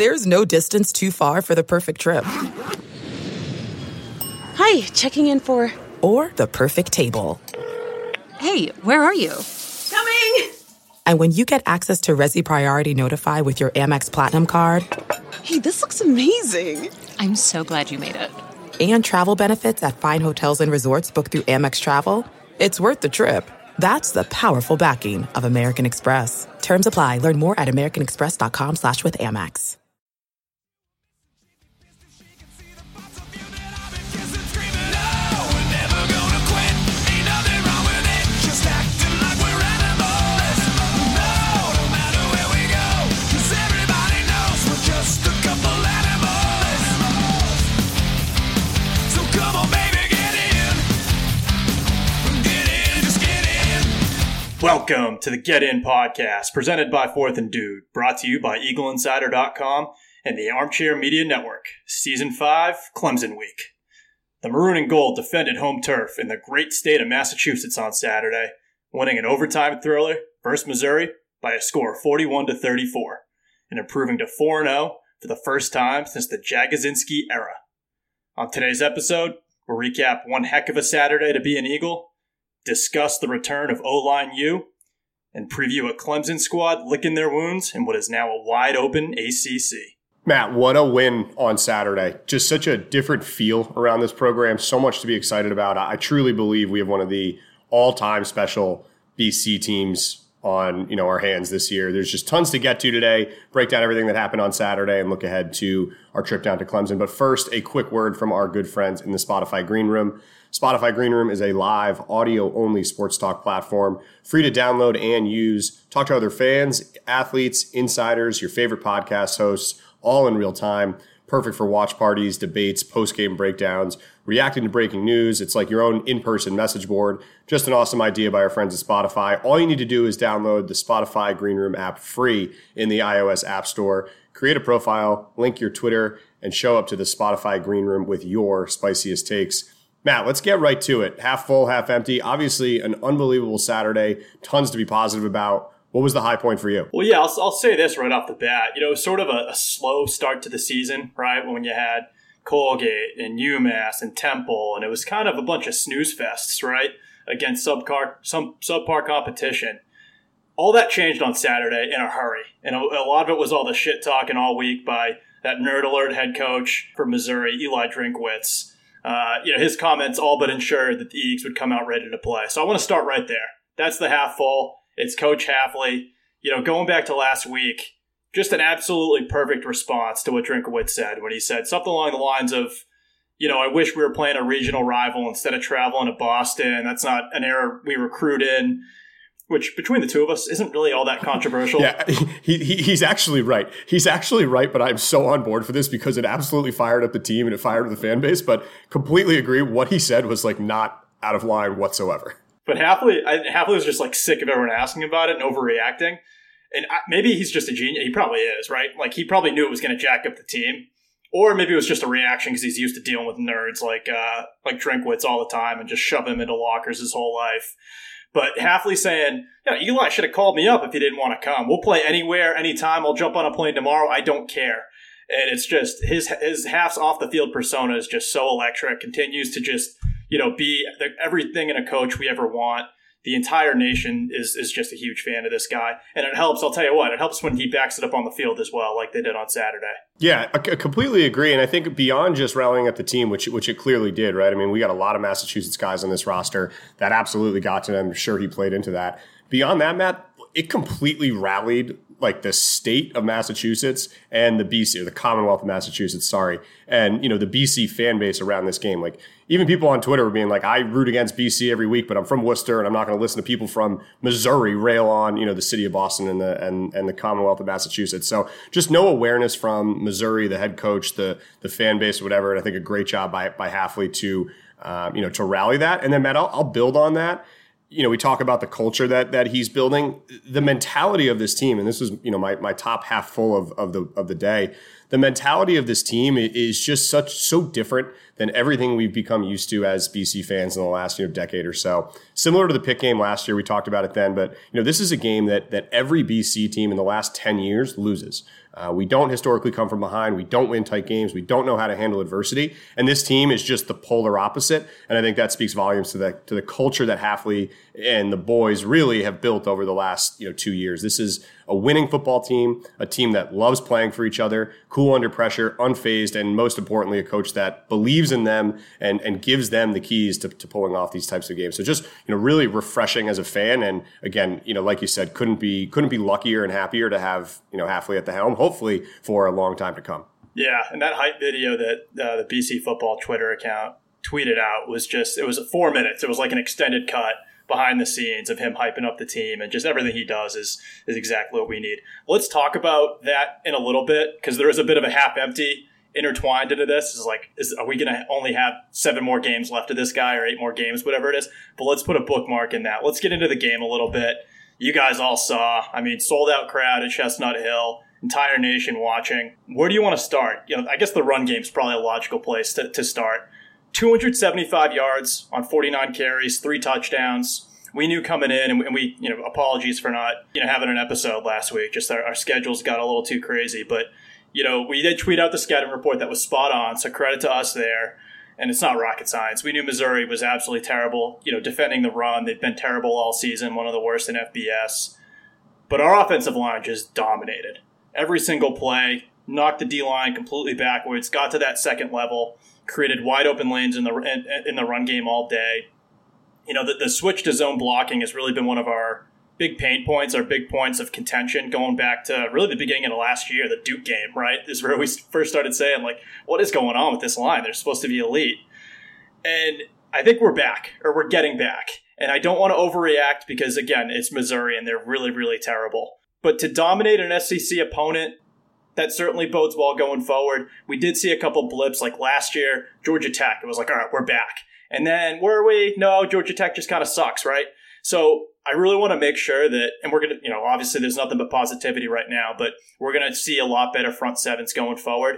There's no distance too far for the perfect trip. Hi, checking in for... Or the perfect table. Hey, where are you? Coming! And when you get access to Resi Priority Notify with your Amex Platinum card... Hey, this looks amazing. I'm so glad you made it. And travel benefits at fine hotels and resorts booked through Amex Travel, it's worth the trip. That's the powerful backing of American Express. Terms apply. Learn more at americanexpress.com/withAmex. Welcome to the Get In Podcast, presented by Fourth and Dude, brought to you by EagleInsider.com and the Armchair Media Network. Season 5, Clemson Week. The Maroon and Gold defended home turf in the great state of Massachusetts on Saturday, winning an overtime thriller versus Missouri by a score of 41-34, and improving to 4-0 for the first time since the Jagodzinski era. On today's episode, we'll recap one heck of a Saturday to be an Eagle, discuss the return of O-Line U, and preview a Clemson squad licking their wounds in what is now a wide-open ACC. Matt, what a win on Saturday. Just such a different feel around this program. So much to be excited about. I truly believe we have one of the all-time special BC teams on our hands this year. There's just tons to get to today, break down everything that happened on Saturday, and look ahead to our trip down to Clemson. But first, a quick word from our good friends in the Spotify Green Room. Spotify Green Room is a live, audio-only sports talk platform, free to download and use. Talk to other fans, athletes, insiders, your favorite podcast hosts, all in real time. Perfect for watch parties, debates, post-game breakdowns, reacting to breaking news. It's like your own in-person message board. Just an awesome idea by our friends at Spotify. All you need to do is download the Spotify Green Room app free in the iOS App Store. Create a profile, link your Twitter, and show up to the Spotify Green Room with your spiciest takes. Matt, let's get right to it. Half full, half empty. Obviously, an unbelievable Saturday. Tons to be positive about. What was the high point for you? Well, yeah, I'll say this right off the bat. It was sort of a slow start to the season, right? When you had Colgate and UMass and Temple, and it was kind of a bunch of snooze fests, right? Against subpar competition. All that changed on Saturday in a hurry. And a lot of it was all the shit talking all week by that nerd alert head coach for Missouri, Eli Drinkwitz. His comments all but ensured that the Eags would come out ready to play. So I want to start right there. That's the half full. It's Coach Hafley. Going back to last week, just an absolutely perfect response to what Drinkwitz said when he said something along the lines of, I wish we were playing a regional rival instead of traveling to Boston. That's not an era we recruit in. Which, between the two of us, isn't really all that controversial. Yeah, he's actually right. He's actually right, but I'm so on board for this because it absolutely fired up the team and it fired up the fan base, but completely agree. What he said was not out of line whatsoever. But Hafley was just sick of everyone asking about it and overreacting. And maybe he's just a genius. He probably is, right? He probably knew it was going to jack up the team. Or maybe it was just a reaction because he's used to dealing with nerds like Drinkwitz all the time and just shove him into lockers his whole life. But Hafley saying, Eli should have called me up if he didn't want to come. We'll play anywhere, anytime. I'll jump on a plane tomorrow. I don't care. And it's just his Haf's off the field persona is just so electric. Continues to just be everything in a coach we ever want. The entire nation is just a huge fan of this guy. And it helps, I'll tell you what, it helps when he backs it up on the field as well, like they did on Saturday. Yeah, I completely agree. And I think beyond just rallying up the team, which it clearly did, right? I mean, we got a lot of Massachusetts guys on this roster that absolutely got to them. I'm sure he played into that. Beyond that, Matt, it completely rallied the state of Massachusetts and the BC, or the Commonwealth of Massachusetts, sorry. And, the BC fan base around this game. Even people on Twitter were being I root against BC every week, but I'm from Worcester and I'm not going to listen to people from Missouri rail on, the city of Boston and the Commonwealth of Massachusetts. So just no awareness from Missouri, the head coach, the fan base, or whatever. And I think a great job by Hafley to rally that. And then, Matt, I'll build on that. We talk about the culture that he's building, the mentality of this team, and this was, my top half full of the day. The mentality of this team is just so different than everything we've become used to as BC fans in the last decade or so. Similar to the Pitt game last year, we talked about it then, but this is a game that every BC team in the last 10 years loses. We don't historically come from behind. We don't win tight games. We don't know how to handle adversity. And this team is just the polar opposite. And I think that speaks volumes to the culture that Hafley and the boys really have built over the last 2 years. This is a winning football team, a team that loves playing for each other, cool under pressure, unfazed, and most importantly, a coach that believes in them and gives them the keys to pulling off these types of games. So just really refreshing as a fan. And again, like you said, couldn't be luckier and happier to have Hafley at the helm, hopefully for a long time to come. Yeah, and that hype video that the BC football Twitter account tweeted out was it was 4 minutes. It was like an extended cut behind the scenes of him hyping up the team, and just everything he does is exactly what we need. Let's talk about that in a little bit, because there is a bit of a half empty intertwined into this. Are we going to only have 7 more games left of this guy, or 8 more games, whatever it is? But let's put a bookmark in that. Let's get into the game a little bit. You guys all saw, sold out crowd at Chestnut Hill, entire nation watching. Where do you want to start? I guess the run game is probably a logical place to start. 275 yards on 49 carries, 3 touchdowns. We knew coming in, and we, apologies for not, having an episode last week. Just our schedules got a little too crazy. But, we did tweet out the scouting report that was spot on, so credit to us there. And it's not rocket science. We knew Missouri was absolutely terrible, defending the run. They've been terrible all season, one of the worst in FBS. But our offensive line just dominated. Every single play, knocked the D-line completely backwards, got to that second level, created wide open lanes in the run game all day. The switch to zone blocking has really been one of our big pain points, our big points of contention going back to really the beginning of the last year, the Duke game, right? This is where we first started saying, what is going on with this line? They're supposed to be elite. And I think we're back, or we're getting back. And I don't want to overreact because, again, it's Missouri and they're really, really terrible. But to dominate an SEC opponent, that certainly bodes well going forward. We did see a couple blips, like last year, Georgia Tech. It was like, all right, we're back. And then, were we? No, Georgia Tech just kind of sucks, right? So I really want to make sure that, and we're going to, obviously there's nothing but positivity right now, but we're going to see a lot better front sevens going forward.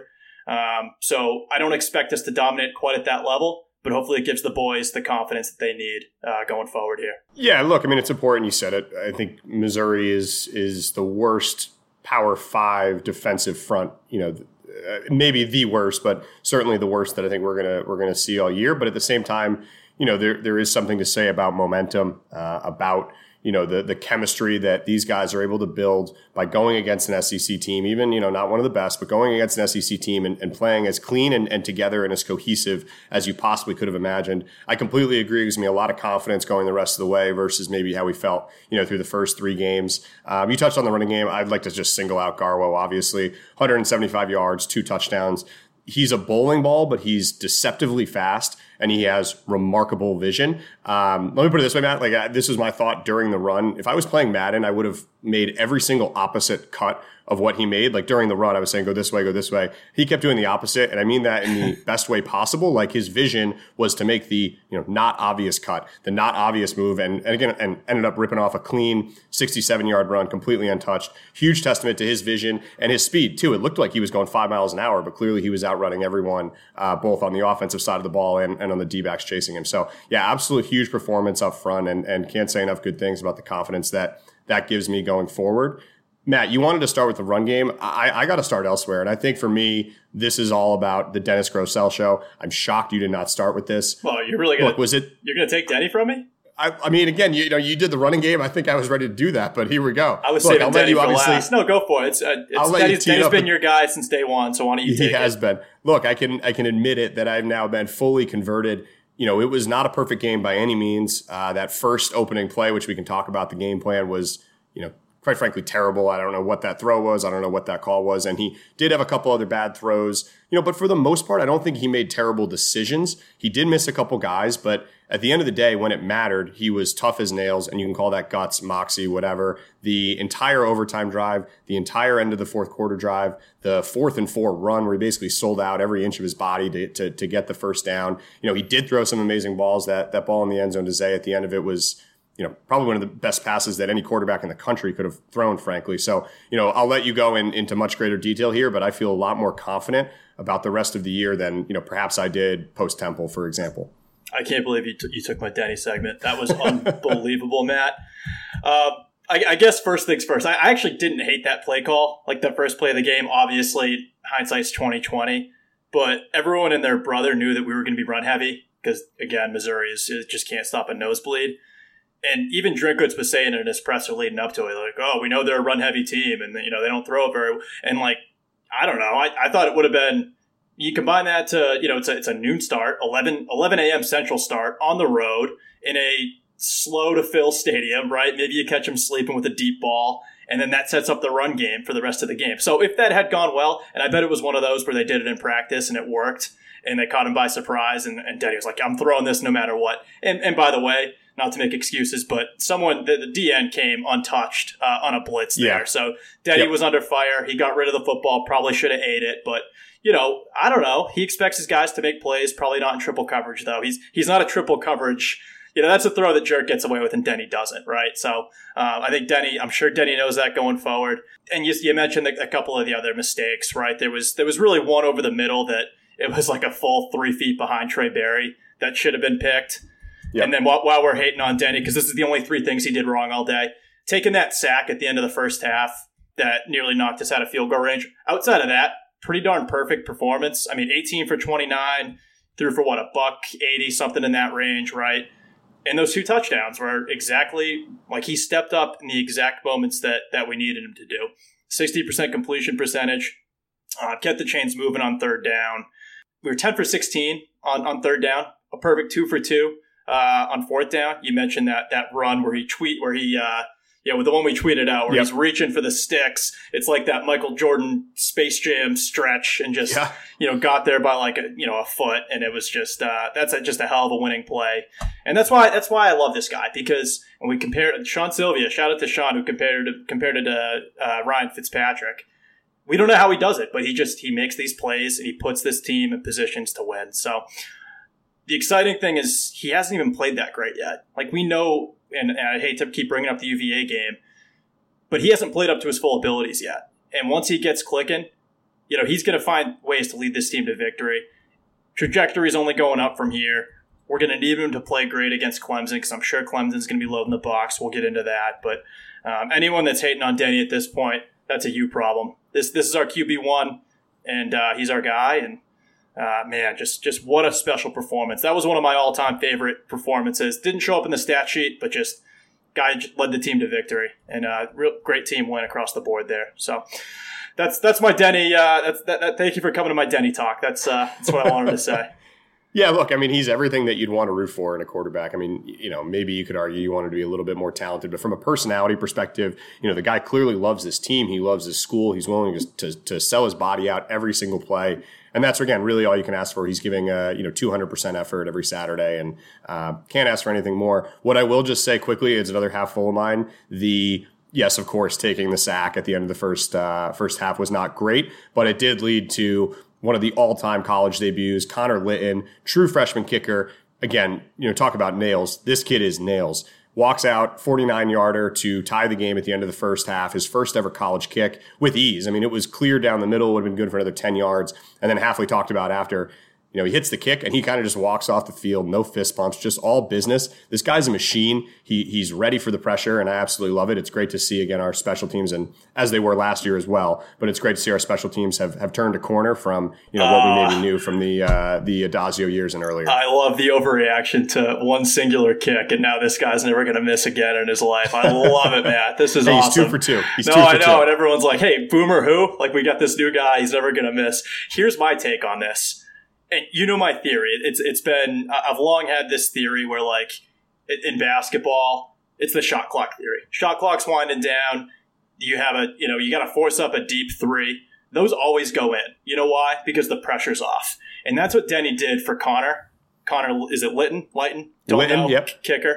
So I don't expect us to dominate quite at that level, but hopefully it gives the boys the confidence that they need going forward here. Yeah, look, it's important you said it. I think Missouri is the worst Power 5 defensive front, maybe the worst, but certainly the worst that I think we're gonna see all year. But at the same time, there is something to say about momentum, about the chemistry that these guys are able to build by going against an SEC team, even not one of the best, but going against an SEC team and playing as clean and together and as cohesive as you possibly could have imagined. I completely agree. It gives me a lot of confidence going the rest of the way versus maybe how we felt through the first 3 games. You touched on the running game. I'd like to just single out Garwo, obviously. 175 yards, 2 touchdowns. He's a bowling ball, but he's deceptively fast, and he has remarkable vision. Let me put it this way, Matt. This is my thought during the run. If I was playing Madden, I would have made every single opposite cut of what he made. During the run, I was saying, go this way, go this way. He kept doing the opposite, and I mean that in the best way possible. His vision was to make the not obvious cut, the not obvious move, and ended up ripping off a clean 67-yard run, completely untouched. Huge testament to his vision and his speed, too. It looked like he was going 5 miles an hour, but clearly he was outrunning everyone, both on the offensive side of the ball and on the D-backs chasing him. So, yeah, absolute huge performance up front, and can't say enough good things about the confidence that gives me going forward. Matt, you wanted to start with the run game. I got to start elsewhere. And I think for me, this is all about the Dennis Grosel show. I'm shocked you did not start with this. Well, you're really going to you're going to take Denny from me? Again, you did the running game. I think I was ready to do that, but here we go. I was saving Denny for last. No, go for it. Denny's been your guy since day one, so why don't you take it? He has been. Look, I can admit it that I've now been fully converted. It was not a perfect game by any means. That first opening play, which we can talk about, the game plan was, quite frankly, terrible. I don't know what that throw was. I don't know what that call was. And he did have a couple other bad throws, but for the most part, I don't think he made terrible decisions. He did miss a couple guys, but at the end of the day, when it mattered, he was tough as nails, and you can call that guts, moxie, whatever. The entire overtime drive, the entire end of the fourth quarter drive, the 4th and 4 run where he basically sold out every inch of his body to get the first down. He did throw some amazing balls. That ball in the end zone to Zay at the end of it was probably one of the best passes that any quarterback in the country could have thrown, frankly. So, I'll let you go into much greater detail here, but I feel a lot more confident about the rest of the year than, perhaps I did post-Temple, for example. I can't believe you took my Denny segment. That was unbelievable, Matt. I guess first things first. I actually didn't hate that play call, like the first play of the game. Obviously, hindsight's 2020, but everyone and their brother knew that we were going to be run heavy because, again, Missouri just can't stop a nosebleed. And even Drinkwitz was saying in his presser leading up to it, like, "Oh, we know they're a run heavy team, and they don't throw it very." And like, I don't know, I thought it would have been. You combine that to it's a noon start, 11 a.m. Central start on the road in a slow to fill stadium, right? Maybe you catch him sleeping with a deep ball, and then that sets up the run game for the rest of the game. So if that had gone well, and I bet it was one of those where they did it in practice and it worked, and they caught him by surprise, and Denny was like, "I'm throwing this no matter what." And by the way, not to make excuses, but the DN came untouched on a blitz there. So Denny was under fire. He got rid of the football, probably should have ate it, but I don't know. He expects his guys to make plays, probably not in triple coverage, though. He's not a triple coverage. That's a throw that Jerk gets away with and Denny doesn't, right? So I think I'm sure Denny knows that going forward. And you mentioned a couple of the other mistakes, right? There was really one over the middle that it was like a full 3 feet behind Trey Berry that should have been picked. Yep. And then while we're hating on Denny, because this is the only 3 things he did wrong all day, taking that sack at the end of the first half that nearly knocked us out of field goal range. Outside of that, pretty darn perfect performance. I mean, 18 for 29, threw for $180, something in that range, right? And those 2 touchdowns were exactly like he stepped up in the exact moments that we needed him to do. 60% completion percentage, kept the chains moving on third down. We were 10 for 16 on third down, a perfect 2 for 2 on fourth down. You mentioned that run where he with the one we tweeted out where he's reaching for the sticks. It's like that Michael Jordan Space Jam stretch and just, got there by like a foot. And it was just, that's just a hell of a winning play. And that's why I love this guy, because when we compared Sean Sylvia, shout out to Sean who compared it to Ryan Fitzpatrick. We don't know how he does it, but he makes these plays and he puts this team in positions to win. So the exciting thing is he hasn't even played that great yet. Like we know, and I hate to keep bringing up the UVA game, but he hasn't played up to his full abilities yet. And once he gets clicking, he's going to find ways to lead this team to victory. Trajectory is only going up from here. We're going to need him to play great against Clemson because I'm sure Clemson's going to be loading the box. We'll get into that. But anyone that's hating on Denny at this point, that's a you problem. This is our QB1, and he's our guy. And man, just what a special performance. That was one of my all-time favorite performances. Didn't show up in the stat sheet, but just guy led the team to victory. And real great team win across the board there. So that's my Denny. Thank you for coming to my Denny talk. That's what I wanted to say. Yeah, look, I mean, he's everything that you'd want to root for in a quarterback. I mean, maybe you could argue you wanted to be a little bit more talented, but from a personality perspective, the guy clearly loves this team. He loves his school. He's willing to sell his body out every single play. And that's, again, really all you can ask for. He's giving 200% effort every Saturday, and can't ask for anything more. What I will just say quickly is another half full of mine. Yes, of course, taking the sack at the end of the first half was not great, but it did lead to one of the all-time college debuts, Connor Litton, true freshman kicker. Again, talk about nails. This kid is nails. Walks out 49-yarder to tie the game at the end of the first half, his first ever college kick with ease. I mean, it was clear down the middle, would have been good for another 10 yards. And then Hafley talked about after, he hits the kick and he kind of just walks off the field, no fist bumps, just all business. This guy's a machine. He's ready for the pressure, and I absolutely love it. It's great to see, again, our special teams, and as they were last year as well, but it's great to see our special teams have turned a corner from what we maybe knew from the Adazio years and earlier. I love the overreaction to one singular kick, and now this guy's never going to miss again in his life. I love it, Matt. This is awesome. He's 2 for 2. I know, and everyone's like, hey, Boomer who? Like, we got this new guy. He's never going to miss. Here's my take on this. And my theory. It's been, I've long had this theory where, like, in basketball, it's the shot clock theory. Shot clock's winding down. You have you got to force up a deep 3. Those always go in. You know why? Because the pressure's off. And that's what Denny did for Connor. Connor, is it Litton? Litton, yep. Kicker.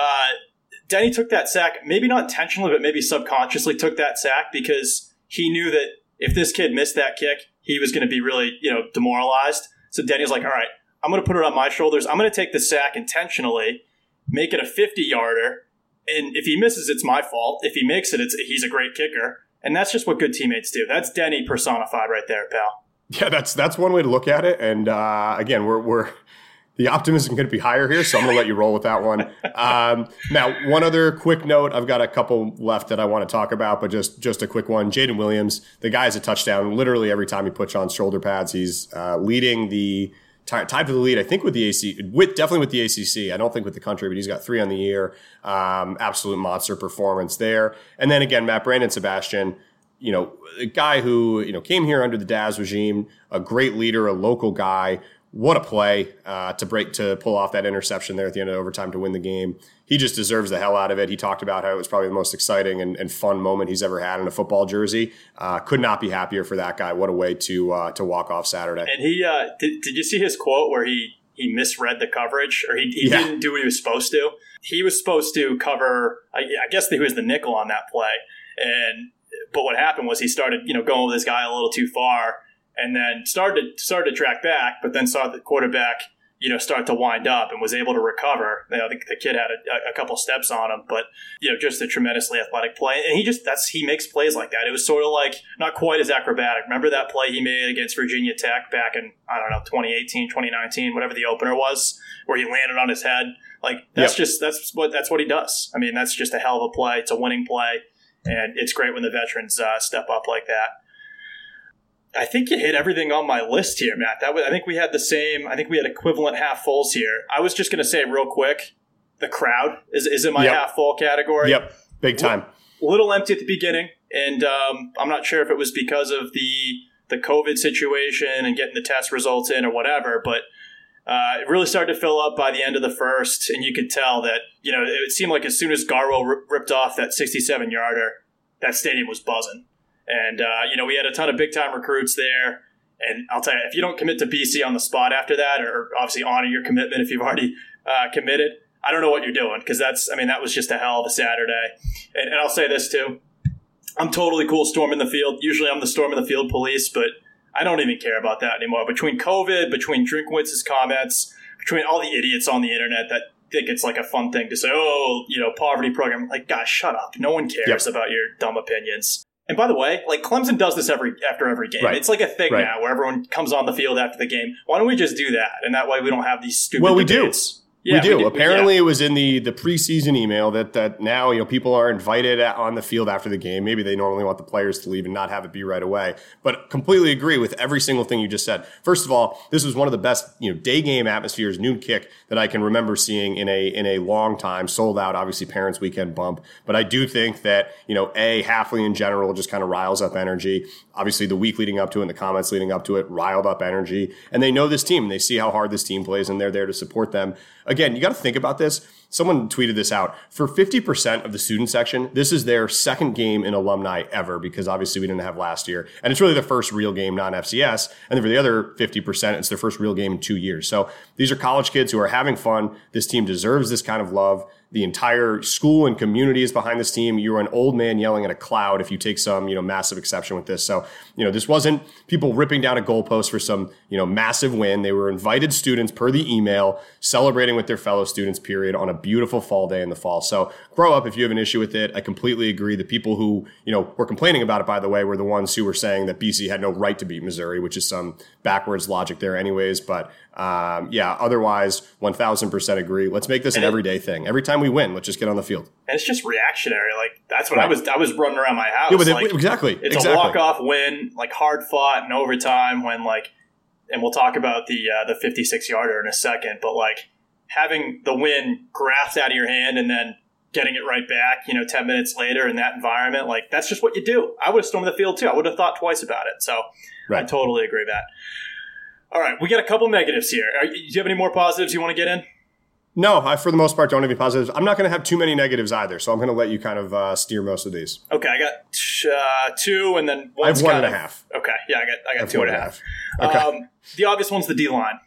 Denny took that sack, maybe not intentionally, but maybe subconsciously took that sack because he knew that if this kid missed that kick, he was going to be really, demoralized. So Denny's like, all right, I'm going to put it on my shoulders. I'm going to take the sack intentionally, make it a 50-yarder. And if he misses, it's my fault. If he makes it, he's a great kicker. And that's just what good teammates do. That's Denny personified right there, pal. Yeah, that's one way to look at it. And again, we're The optimism could be higher here, so I'm going to let you roll with that one. Now, one other quick note. I've got a couple left that I want to talk about, but just a quick one. Jaden Williams, the guy has a touchdown literally every time he puts on shoulder pads. He's leading the tied for the lead, I think, with the definitely with the ACC. I don't think with the country, but he's got 3 on the year. Absolute monster performance there. And then again, Brandon Sebastian, a guy who, came here under the Daz regime, a great leader, a local guy. What a play to pull off that interception there at the end of overtime to win the game. He just deserves the hell out of it. He talked about how it was probably the most exciting and fun moment he's ever had in a football jersey. Could not be happier for that guy. What a way to walk off Saturday. And he did you see his quote where he misread the coverage, or he didn't do what he was supposed to? He was supposed to cover, I guess he was the nickel on that play. But what happened was he started going with this guy a little too far, and then started to track back, but then saw the quarterback, start to wind up and was able to recover. The kid had a couple steps on him, but, just a tremendously athletic play. And he makes plays like that. It was sort of like not quite as acrobatic. Remember that play he made against Virginia Tech back in, 2018, 2019, whatever the opener was, where he landed on his head? Like, that's what he does. I mean, that's just a hell of a play. It's a winning play. And it's great when the veterans step up like that. I think you hit everything on my list here, Matt. I think we had the same. I think we had equivalent half fulls here. I was just going to say real quick, the crowd is in my half full category. Yep, big time. A little empty at the beginning, and I'm not sure if it was because of the COVID situation and getting the test results in or whatever, but it really started to fill up by the end of the first, and you could tell that it seemed like as soon as Garwo ripped off that 67-yarder, that stadium was buzzing. And, we had a ton of big-time recruits there. And I'll tell you, if you don't commit to BC on the spot after that, or obviously honor your commitment if you've already committed, I don't know what you're doing, because that was just a hell of a Saturday. And I'll say this, too. I'm totally cool storming the field. Usually I'm the storm in the field police, but I don't even care about that anymore. Between COVID, between Drinkwitz's comments, between all the idiots on the internet that think it's like a fun thing to say, poverty program. Like, gosh, shut up. No one cares about your dumb opinions. And by the way, like, Clemson does this after every game. Right. It's like a thing now where everyone comes on the field after the game. Why don't we just do that? And that way we don't have these stupid debates. Yeah, we do. Apparently, it was in the preseason email that now people are invited on the field after the game. Maybe they normally want the players to leave and not have it be right away. But completely agree with every single thing you just said. First of all, this was one of the best day game atmospheres, noon kick, that I can remember seeing in a long time. Sold out, obviously, Parents Weekend bump. But I do think that Hafley in general just kind of riles up energy. Obviously, the week leading up to it and the comments leading up to it riled up energy. And they know this team. And they see how hard this team plays, and they're there to support them. Again, you got to think about this. Someone tweeted this out. For 50% of the student section, this is their second game in alumni ever, because obviously we didn't have last year. And it's really their first real game, non-FCS. And then for the other 50%, it's their first real game in 2 years. So these are college kids who are having fun. This team deserves this kind of love. The entire school and community is behind this team. You're an old man yelling at a cloud if you take some, massive exception with this. So, this wasn't people ripping down a goalpost for some, massive win. They were invited students per the email, celebrating with their fellow students, period, on a beautiful fall day in the fall. So grow up if you have an issue with it. I completely agree. The people who, were complaining about it, by the way, were the ones who were saying that BC had no right to beat Missouri, which is some backwards logic there anyways. But otherwise, 1000% agree. Let's make this an everyday thing. Every time we win, let's just get on the field. And it's just reactionary. Like, that's what I was running around my house. Yeah, exactly. It's a walk-off win, like hard fought in overtime when, like, and we'll talk about the 56-yarder in a second, but like having the win grasped out of your hand and then getting it right back, 10 minutes later in that environment, like, that's just what you do. I would have stormed the field too. I would have thought twice about it. So I totally agree with that. All right, we got a couple negatives here. Do you have any more positives you want to get in? No, I, for the most part, don't have any positives. I'm not going to have too many negatives either, so I'm going to let you kind of steer most of these. Okay, I got two, and then I have 1.5. Okay, yeah, I got 2.5. Okay. The obvious one's the D-line.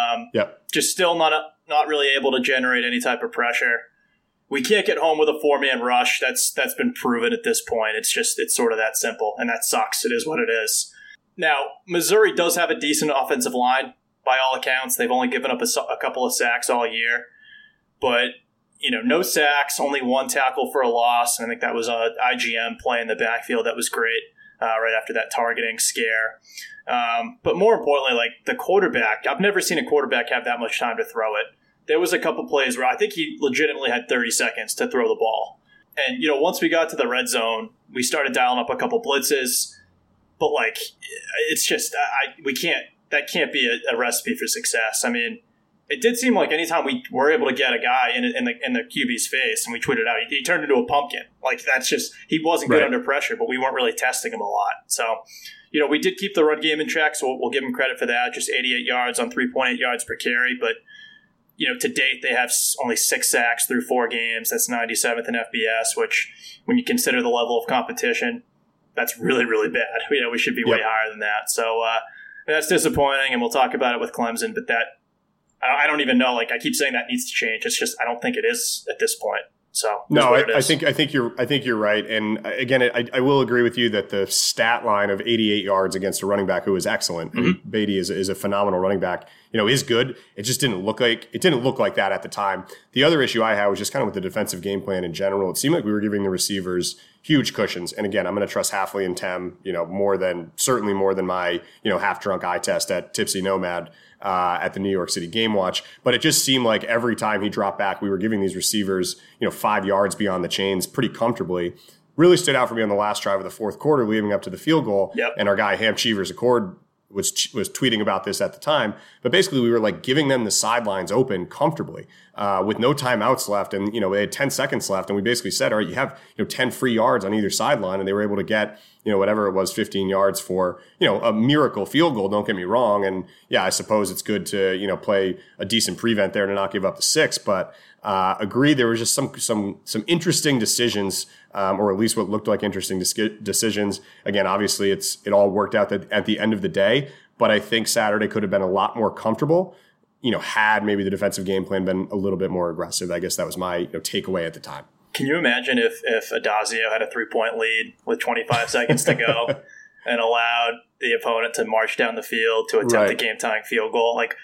Just still not really able to generate any type of pressure. We can't get home with a 4-man rush. That's been proven at this point. It's sort of that simple, and that sucks. It is what it is. Now, Missouri does have a decent offensive line, by all accounts. They've only given up a couple of sacks all year. But, no sacks, only one tackle for a loss. And I think that was an IGM play in the backfield. That was great. right after that targeting scare. But more importantly, like the quarterback, I've never seen a quarterback have that much time to throw it. There was a couple plays where I think he legitimately had 30 seconds to throw the ball. And, once we got to the red zone, we started dialing up a couple blitzes. But, like, it's just, that can't be a recipe for success. I mean, it did seem like anytime we were able to get a guy in the QB's face and we tweeted out, he turned into a pumpkin. Like, that's just, he wasn't good under pressure, but we weren't really testing him a lot. So, we did keep the run game in check, so we'll give him credit for that. Just 88 yards on 3.8 yards per carry. But, to date, they have only 6 sacks through 4 games. That's 97th in FBS, which, when you consider the level of competition, that's really, really bad. We should be way higher than that. So that's disappointing, and we'll talk about it with Clemson. But I don't even know. Like, I keep saying that needs to change. It's just I don't think it is at this point. So no, I think you're right. And again, I will agree with you that the stat line of 88 yards against a running back who is excellent, and Beatty is a phenomenal running back, is good. It just didn't look like that at the time. The other issue I had was just kind of with the defensive game plan in general. It seemed like we were giving the receivers huge cushions. And again, I'm going to trust Hafley and Tem, certainly more than my, half drunk eye test at Tipsy Nomad at the New York City Game Watch. But it just seemed like every time he dropped back, we were giving these receivers, 5 yards beyond the chains pretty comfortably. Really stood out for me on the last drive of the fourth quarter, leading up to the field goal. Yep. And our guy Ham Cheevers Accord was tweeting about this at the time. But basically, we were like giving them the sidelines open comfortably with no timeouts left. And, they had 10 seconds left. And we basically said, all right, you have 10 free yards on either sideline. And they were able to get, whatever it was, 15 yards for, a miracle field goal. Don't get me wrong. And yeah, I suppose it's good to, play a decent prevent there to not give up the 6. But agree, there was just some interesting decisions, or at least what looked like interesting decisions. Again, obviously, it all worked out at the end of the day. But I think Saturday could have been a lot more comfortable, had maybe the defensive game plan been a little bit more aggressive. I guess that was my takeaway at the time. Can you imagine if Adazio had a 3-point lead with 25 seconds to go and allowed the opponent to march down the field to attempt a game-tying field goal? Like,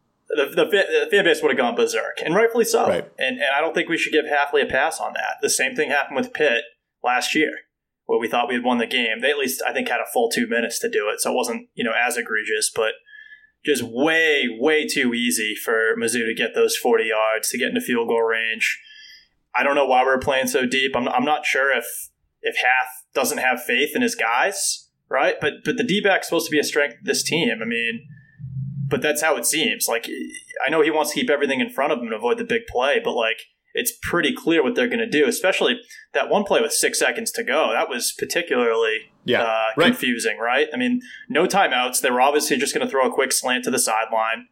the fan base would have gone berserk, and rightfully so. Right. And I don't think we should give Hafley a pass on that. The same thing happened with Pitt last year, where we thought we had won the game. They at least, I think, had a full 2 minutes to do it, so it wasn't as egregious, but just way, way too easy for Mizzou to get those 40 yards, to get into field goal range. I don't know why we're playing so deep. I'm not sure if Hath doesn't have faith in his guys, right? But the D-back's supposed to be a strength of this team. I mean, but that's how it seems. Like, I know he wants to keep everything in front of him and avoid the big play, but like, it's pretty clear what they're going to do, especially that one play with 6 seconds to go. That was particularly confusing, right? I mean, no timeouts. They were obviously just going to throw a quick slant to the sideline.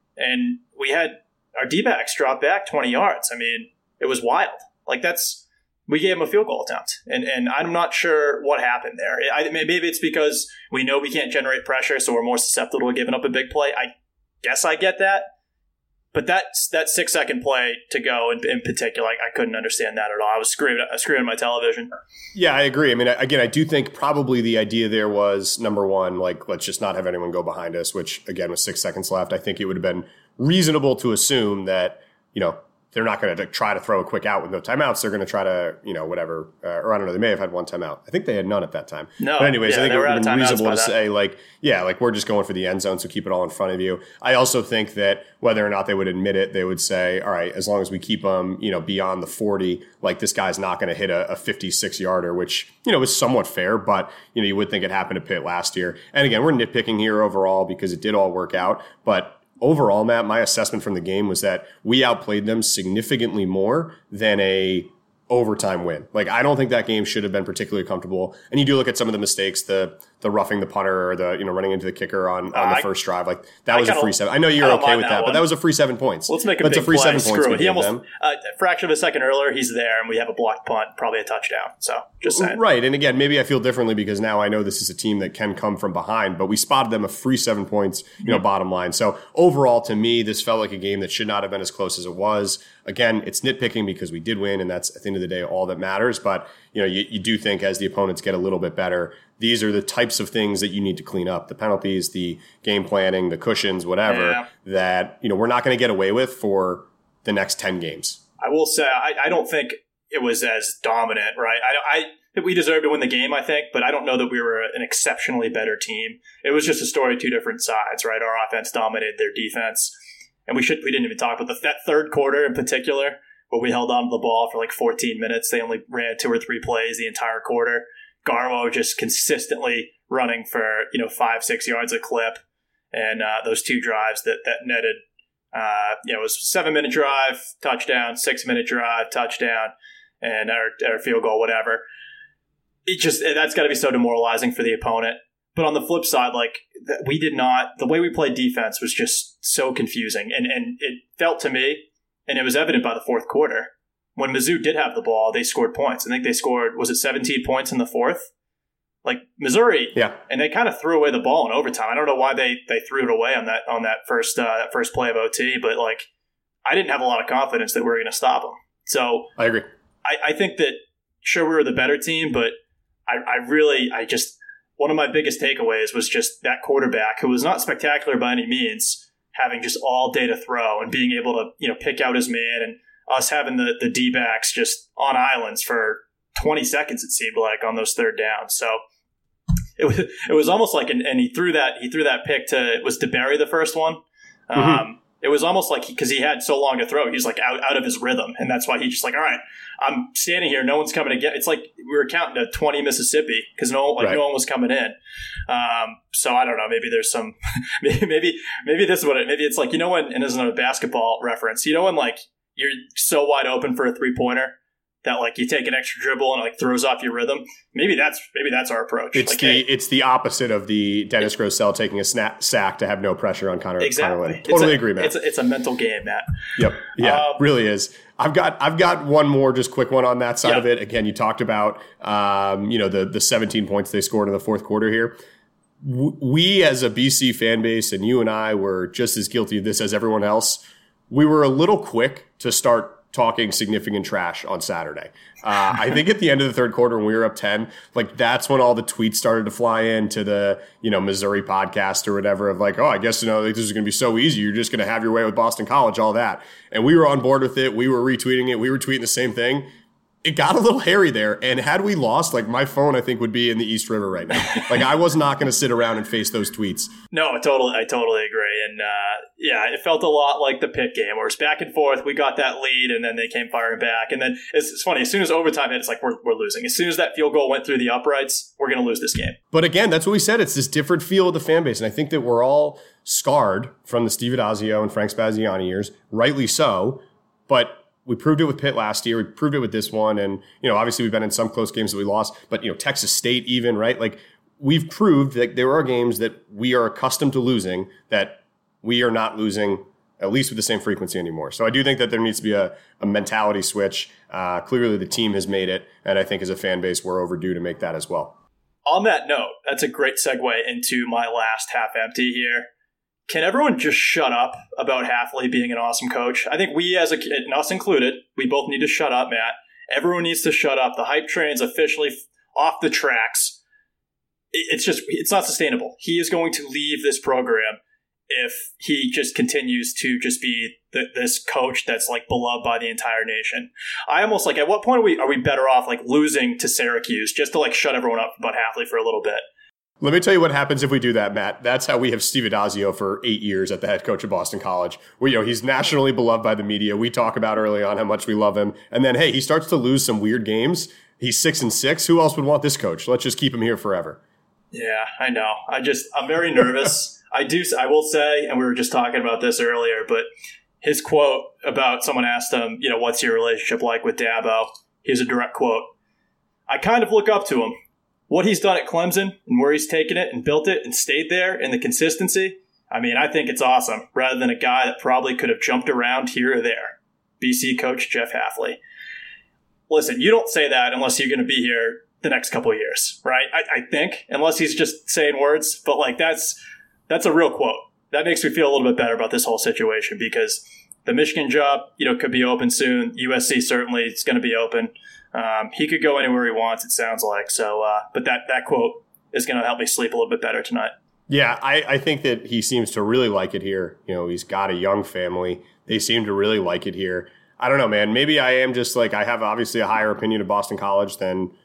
And we had our D-backs drop back 20 yards. I mean, it was wild. Like, we gave him a field goal attempt. And I'm not sure what happened there. Maybe it's because we know we can't generate pressure, so we're more susceptible to giving up a big play. I guess I get that. But that 6 second play to go in particular, I couldn't understand that at all. I was screaming at my television. Yeah, I agree. I mean, again, I do think probably the idea there was, number one, like, let's just not have anyone go behind us, which, again, with 6 seconds left, I think it would have been reasonable to assume that, they're not going to try to throw a quick out with no timeouts. They're going to try to, whatever, or I don't know, they may have had one timeout. I think they had none at that time. No. But anyways, I think it would have been reasonable to say, we're just going for the end zone, so keep it all in front of you. I also think that whether or not they would admit it, they would say, all right, as long as we keep them, beyond the 40, like, this guy's not going to hit a 56-yarder, which, is somewhat fair, but, you would think it happened to Pitt last year. And again, we're nitpicking here overall because it did all work out, but overall, Matt, my assessment from the game was that we outplayed them significantly more than a overtime win. Like, I don't think that game should have been particularly comfortable. And you do look at some of the mistakes, the roughing the punter or the, running into the kicker on the first drive. Like, that was a free 7. I know you're okay with that, but that was a free 7 points. Let's make a big play. Screw it. He almost, a fraction of a second earlier, he's there, and we have a blocked punt, probably a touchdown. So, just saying. Right. And again, maybe I feel differently because now I know this is a team that can come from behind, but we spotted them a free 7 points, bottom line. So, overall, to me, this felt like a game that should not have been as close as it was. Again, it's nitpicking because we did win, and that's, at the end of the day, all that matters. But, you do think as the opponents get a little bit better, these are the types of things that you need to clean up. The penalties, the game planning, the cushions, whatever, that, we're not going to get away with for the next 10 games. I will say, I don't think it was as dominant, right? we deserved to win the game, I think, but I don't know that we were an exceptionally better team. It was just a story of two different sides, right? Our offense dominated their defense, and we didn't even talk about that third quarter in particular, where we held on to the ball for like 14 minutes. They only ran 2 or 3 plays the entire quarter. Garwo just consistently running for 5-6 yards a clip, and those 2 drives that netted. It was a 7-minute drive, touchdown, 6-minute drive, touchdown, and our field goal, whatever. That's got to be so demoralizing for the opponent. But on the flip side, the way we played defense was just so confusing, and it felt to me, and it was evident by the fourth quarter, when Mizzou did have the ball, they scored points. I think they scored, was it 17 points in the fourth? Like Missouri, yeah, and they kind of threw away the ball in overtime. I don't know why they threw it away on that first play of OT, but I didn't have a lot of confidence that we were going to stop them. So I agree. I think that sure we were the better team, but one of my biggest takeaways was just that quarterback, who was not spectacular by any means, having just all day to throw and being able to pick out his man, and us having the D-backs just on islands for 20 seconds, it seemed like, on those third downs. So it was almost like, and he threw that pick it was DeBerry, the first one. It was almost like because he had so long to throw, he was out of his rhythm, and that's why he just all right, I'm standing here, no one's coming to get. It's like we were counting to 20 Mississippi because no one was coming in. So I don't know, maybe there's some maybe this is what maybe it's like, when, and this is a basketball reference, when you're so wide open for a 3-pointer that you take an extra dribble and throws off your rhythm. Maybe that's our approach. It's the opposite of the Dennis Grosel taking a sack to have no pressure on Connor. Exactly. Totally agree, Matt. It's a mental game, Matt. Yep. Yeah, really is. I've got one more just quick one on that side of it. Again, you talked about the 17 points they scored in the fourth quarter here. We as a BC fan base, and you and I were just as guilty of this as everyone else. We were a little quick to start talking significant trash on Saturday. I think at the end of the third quarter when we were up 10, that's when all the tweets started to fly into the, Missouri podcast or whatever of I guess, this is going to be so easy. You're just going to have your way with Boston College, all that. And we were on board with it. We were retweeting it. We were tweeting the same thing. It got a little hairy there. And had we lost, my phone, I think, would be in the East River right now. I was not going to sit around and face those tweets. No, I totally agree. And it felt a lot like the Pitt game, where it's back and forth. We got that lead, and then they came firing back. And then it's funny, as soon as overtime hit, it's we're losing. As soon as that field goal went through the uprights, we're going to lose this game. But again, that's what we said. It's this different feel of the fan base. And I think that we're all scarred from the Steve Addazio and Frank Spaziani years, rightly so. But we proved it with Pitt last year. We proved it with this one. And, obviously we've been in some close games that we lost, but, Texas State even, right? We've proved that there are games that we are accustomed to losing that we are not losing, at least with the same frequency anymore. So I do think that there needs to be a mentality switch. Clearly the team has made it. And I think as a fan base, we're overdue to make that as well. On that note, that's a great segue into my last half empty here. Can everyone just shut up about Hafley being an awesome coach? I think we, as and us included, we both need to shut up, Matt. Everyone needs to shut up. The hype train's officially off the tracks. It's not sustainable. He is going to leave this program if he just continues to just be this coach that's beloved by the entire nation. I almost at what point are we better off losing to Syracuse just to shut everyone up about Hafley for a little bit? Let me tell you what happens if we do that, Matt. That's how we have Steve Addazio for 8 years at the head coach of Boston College. He's nationally beloved by the media. We talk about early on how much we love him. And then, hey, he starts to lose some weird games. He's 6-6. Who else would want this coach? Let's just keep him here forever. Yeah, I know. I'm very nervous. I will say, and we were just talking about this earlier, but his quote about someone asked him, what's your relationship like with Dabo? Here's a direct quote. I kind of look up to him. What he's done at Clemson and where he's taken it and built it and stayed there and the consistency, I think it's awesome, rather than a guy that probably could have jumped around here or there. BC coach Jeff Hafley. Listen, you don't say that unless you're going to be here the next couple of years, right? I think, unless he's just saying words, but that's a real quote. That makes me feel a little bit better about this whole situation, because the Michigan job, could be open soon. USC certainly is going to be open. He could go anywhere he wants, it sounds like. So, but that quote is going to help me sleep a little bit better tonight. Yeah, I think that he seems to really like it here. He's got a young family. They seem to really like it here. I don't know, man. Maybe I am just I have obviously a higher opinion of Boston College than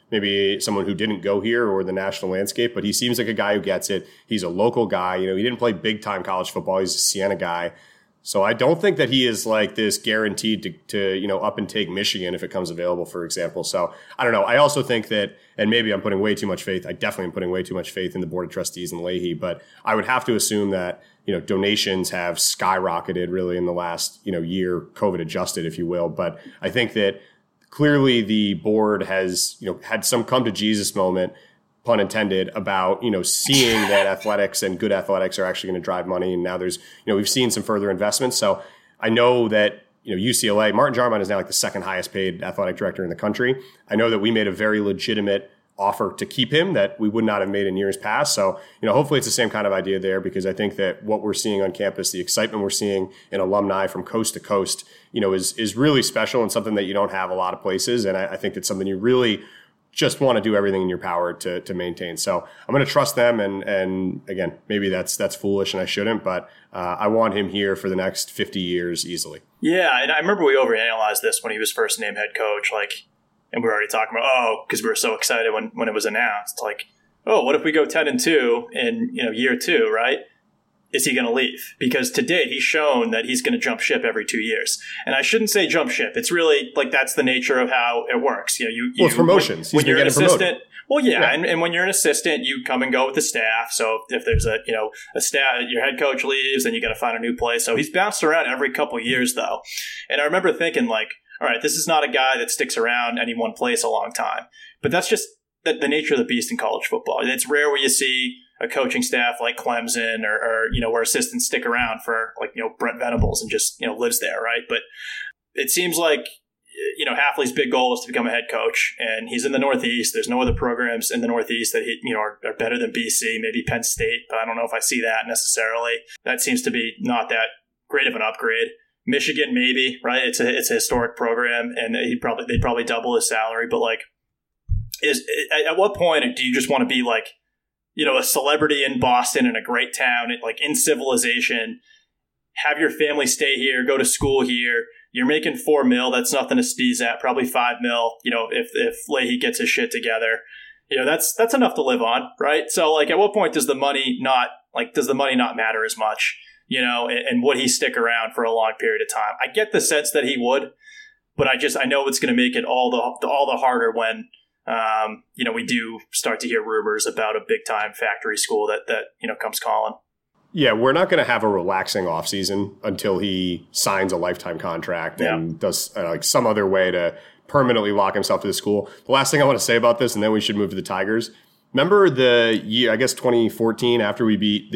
maybe someone who didn't go here or the national landscape, but he seems like a guy who gets it. He's a local guy. He didn't play big time college football. He's a Siena guy. So I don't think that he is like this guaranteed to up and take Michigan if it comes available, for example. So I don't know. I also think that, and maybe I'm putting way too much faith. I definitely am putting way too much faith in the Board of Trustees and Leahy, but I would have to assume that, donations have skyrocketed really in the last, year, COVID adjusted, if you will. But I think that clearly the board has, had some come to Jesus moment, pun intended, about, seeing that athletics and good athletics are actually going to drive money. And now there's, we've seen some further investments. So I know that, UCLA, Martin Jarmond is now like the second highest paid athletic director in the country. I know that we made a very legitimate offer to keep him that we would not have made in years past. So, hopefully it's the same kind of idea there, because I think that what we're seeing on campus, the excitement we're seeing in alumni from coast to coast, is really special and something that you don't have a lot of places. And I think it's something you really just want to do everything in your power to maintain. So I'm going to trust them. And again, maybe that's foolish and I shouldn't, but I want him here for the next 50 years easily. Yeah. And I remember we overanalyzed this when he was first named head coach, and we were already talking about, because we were so excited when it was announced, what if we go 10-2 in, year 2, right? Is he going to leave? Because to date, he's shown that he's going to jump ship every 2 years. And I shouldn't say jump ship. It's really that's the nature of how it works. It's promotions. When you're an assistant, promoted. Well, yeah. And when you're an assistant, you come and go with the staff. So if there's a staff, your head coach leaves, then you got to find a new place. So he's bounced around every couple of years, though. And I remember thinking all right, this is not a guy that sticks around any one place a long time. But that's just the nature of the beast in college football. It's rare where you see a coaching staff like Clemson or where assistants stick around for Brent Venables and just, lives there, right? But it seems like, Hafley's big goal is to become a head coach, and he's in the Northeast. There's no other programs in the Northeast that, are better than BC, maybe Penn State, but I don't know if I see that necessarily. That seems to be not that great of an upgrade. Michigan, maybe, right? It's a historic program, and they'd probably double his salary, but at what point do you just want to be a celebrity in Boston in a great town, in civilization, have your family stay here, go to school here. You're making $4 million. That's nothing to sneeze at. Probably $5 million. If Leahy gets his shit together, that's enough to live on, right? So at what point does the money not matter as much? And would he stick around for a long period of time? I get the sense that he would, but I know it's going to make it all the harder when we do start to hear rumors about a big time factory school that comes calling. Yeah, we're not going to have a relaxing offseason until he signs a lifetime contract and does some other way to permanently lock himself to the school. The last thing I want to say about this, and then we should move to the Tigers. Remember the year, I guess 2014, after we beat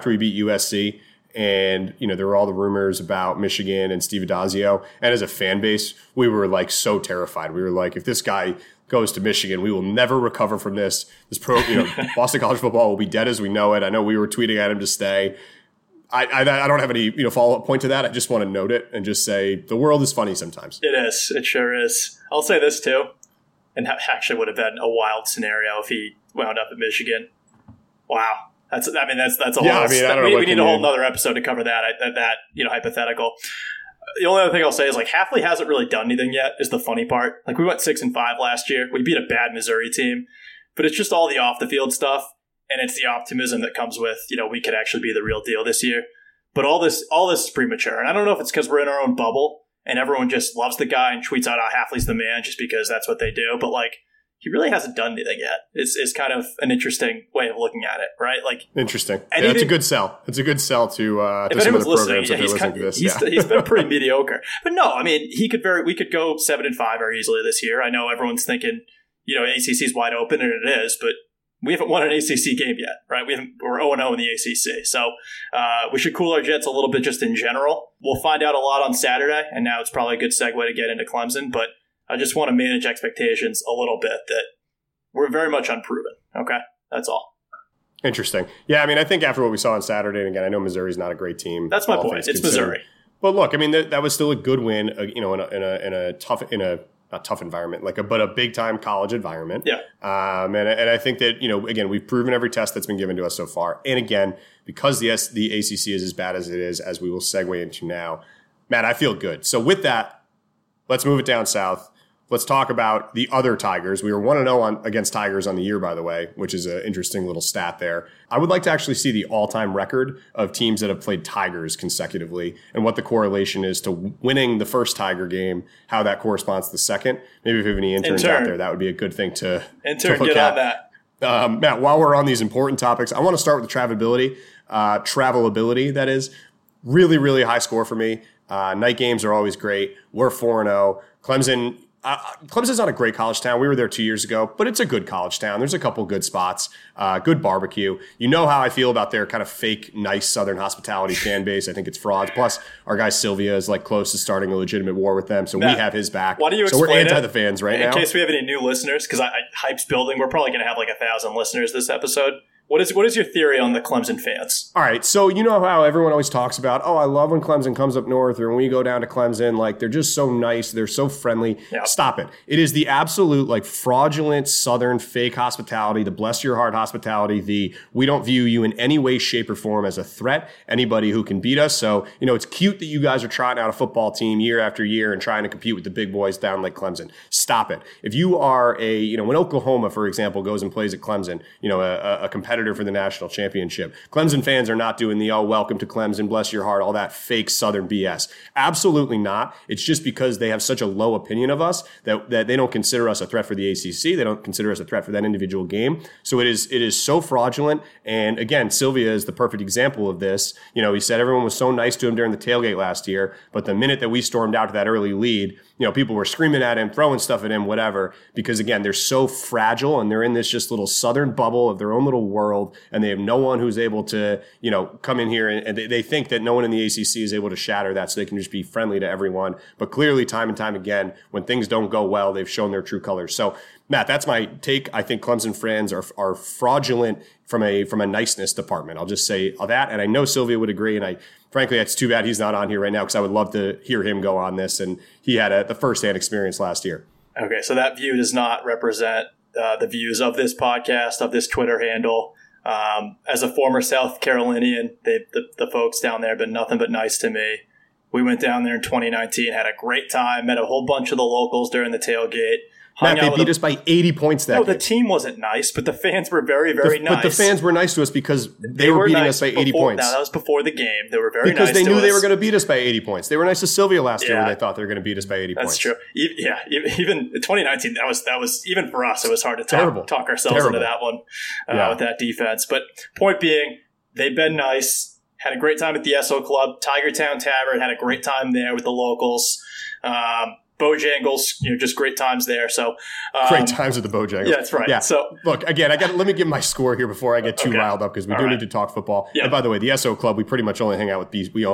USC, and there were all the rumors about Michigan and Steve Addazio. And as a fan base, we were so terrified. We were if this guy goes to Michigan, we will never recover from this. Boston College football will be dead as we know it. I know we were tweeting at him to stay. I don't have any follow-up point to that. I just want to note it and just say the world is funny sometimes. It is. It sure is. I'll say this too, and that actually would have been a wild scenario if he wound up at Michigan. Wow. That's a whole. Yeah, we need a whole other episode to cover that hypothetical. The only other thing I'll say is Hafley hasn't really done anything yet. Is the funny part. We went 6-5 last year. We beat a bad Missouri team, but it's just all the off the field stuff, and it's the optimism that comes with we could actually be the real deal this year. But all this is premature, and I don't know if it's because we're in our own bubble and everyone just loves the guy and tweets out Hafley's the man just because that's what they do. But he really hasn't done anything yet. It's kind of an interesting way of looking at it, right? Interesting. Yeah, it's a good sell. It's a good sell to some of the programs that they're listening to this. He's been pretty mediocre. But no, we could go 7-5 very easily this year. I know everyone's thinking, ACC's wide open, and it is, but we haven't won an ACC game yet, right? We're 0-0 in the ACC. So we should cool our jets a little bit just in general. We'll find out a lot on Saturday, and now it's probably a good segue to get into Clemson, but I just want to manage expectations a little bit that we're very much unproven. Okay? That's all. Interesting. Yeah, I think after what we saw on Saturday, and again, I know Missouri's not a great team. That's my point. It's Missouri. But look, that was still a good win, in a not tough environment, but a big time college environment. Yeah. And I think that, again, we've proven every test that's been given to us so far. And again, because the ACC is as bad as it is, as we will segue into now, Matt, I feel good. So with that, let's move it down south. let's talk about the other Tigers. We were 1-0 against Tigers on the year, by the way, which is an interesting little stat there. I would like to actually see the all-time record of teams that have played Tigers consecutively and what the correlation is to winning the first Tiger game, how that corresponds to the second. Maybe if you have any interns out there, that would be a good thing to look get at. On that. Matt, while we're on these important topics, I want to start with the travelability, that is. Really, really high score for me. Night games are always great. We're 4-0. Clemson's not a great college town. We were there 2 years ago, but it's a good college town. There's a couple good spots, good barbecue. You know how I feel about their kind of fake, nice Southern hospitality fan base. I think it's frauds. Plus, our guy Sylvia is like close to starting a legitimate war with them, so Matt, we have his back. Why do you so explain we're anti the fans right now. In case we have any new listeners, because Hype's building, we're probably going to have like 1,000 listeners this episode. What is your theory on the Clemson fans? All right, so you know how everyone always talks about, I love when Clemson comes up north or when we go down to Clemson, like they're just so nice, they're so friendly. Yep. Stop it. It is the absolute like fraudulent Southern fake hospitality, the bless your heart hospitality, the we don't view you in any way, shape, or form as a threat, anybody who can beat us. So, it's cute that you guys are trying out a football team year after year and trying to compete with the big boys down like Clemson. Stop it. If you are when Oklahoma, for example, goes and plays at Clemson, a competitor for the national championship. Clemson fans are not doing the, welcome to Clemson, bless your heart, all that fake Southern BS. Absolutely not. It's just because they have such a low opinion of us that they don't consider us a threat for the ACC. They don't consider us a threat for that individual game. So it is so fraudulent. And again, Sylvia is the perfect example of this. He said everyone was so nice to him during the tailgate last year, but the minute that we stormed out to that early lead, people were screaming at him, throwing stuff at him, whatever, because again, they're so fragile and they're in this just little Southern bubble of their own little world. And they have no one who's able to, come in here and they think that no one in the ACC is able to shatter that so they can just be friendly to everyone. But clearly, time and time again, when things don't go well, they've shown their true colors. So, Matt, that's my take. I think Clemson fans are fraudulent from a niceness department. I'll just say that. And I know Sylvia would agree. And frankly, it's too bad he's not on here right now because I would love to hear him go on this. And he had the firsthand experience last year. Okay, so that view does not represent the views of this podcast, of this Twitter handle. As a former South Carolinian, the folks down there have been nothing but nice to me. We went down there in 2019, had a great time, met a whole bunch of the locals during the tailgate. Matt, they beat us by 80 points that game. No, the team wasn't nice, but the fans were very, very nice. But the fans were nice to us because they were beating us by 80 points. Now, that was before the game. They were very nice to us. Because they knew they were going to beat us by 80 points. They were nice to Sylvia last year when they thought they were going to beat us by 80 points. That's true. Yeah, even in 2019, that was even for us, it was hard to talk ourselves into that one with that defense. But point being, they've been nice. Had a great time at the SO Club. Tigertown Tavern had a great time there with the locals. Bojangles, just great times there. So great times at the Bojangles. Yeah, that's right. Yeah. So look, again, let me give my score here before I get too riled up because we need to talk football. Yeah. And by the way, the SO Club, we pretty much only hung out with 30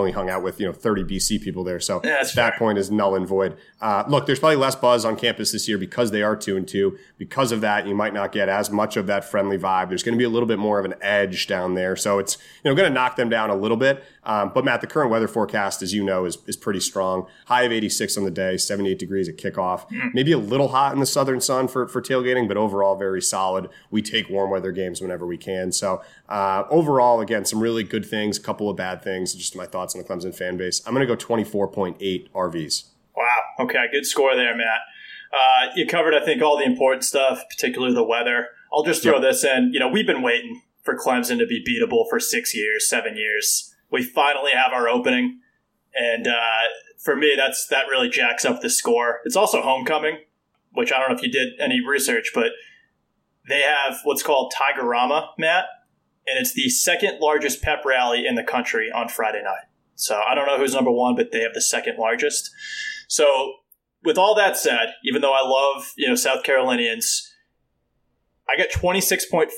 BC people there. So that point is null and void. Look, there's probably less buzz on campus this year because they are 2-2. Because of that, you might not get as much of that friendly vibe. There's going to be a little bit more of an edge down there. So it's going to knock them down a little bit. But Matt, the current weather forecast, as you know, is pretty strong. High of 86 on the day, 78 degrees at kickoff. Maybe a little hot in the southern sun for tailgating, but overall very solid. We take warm weather games whenever we can. So overall, again, some really good things, a couple of bad things. Just my thoughts on the Clemson fan base. I'm going to go 24.8 RVs. Wow. Okay, good score there, Matt. You covered, I think, all the important stuff, particularly the weather. I'll just throw this in. We've been waiting for Clemson to be beatable for 6 years, 7 years. We finally have our opening, and for me, that really jacks up the score. It's also homecoming, which I don't know if you did any research, but they have what's called Tigerama, Matt, and it's the second largest pep rally in the country on Friday night. So I don't know who's number one, but they have the second largest. So with all that said, even though I love South Carolinians, I got 26.4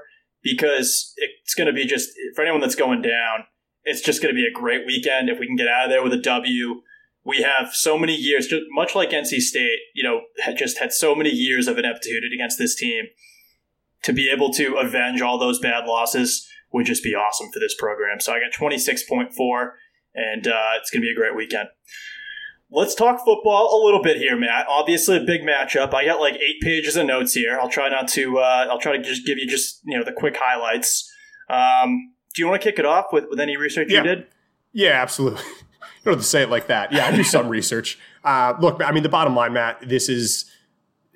because it's going to be just for anyone that's going down. It's just going to be a great weekend if we can get out of there with a W. We have so many years, just much like NC State, just had so many years of ineptitude against this team. To be able to avenge all those bad losses would just be awesome for this program. So I got 26.4, and it's going to be a great weekend. Let's talk football a little bit here, Matt. Obviously, a big matchup. I got like 8 pages of notes here. I'll try to just give you the quick highlights. Do you want to kick it off with any research you did? Yeah, absolutely. You don't have to say it like that. Yeah, I do some research. Look, I mean, the bottom line, Matt, this is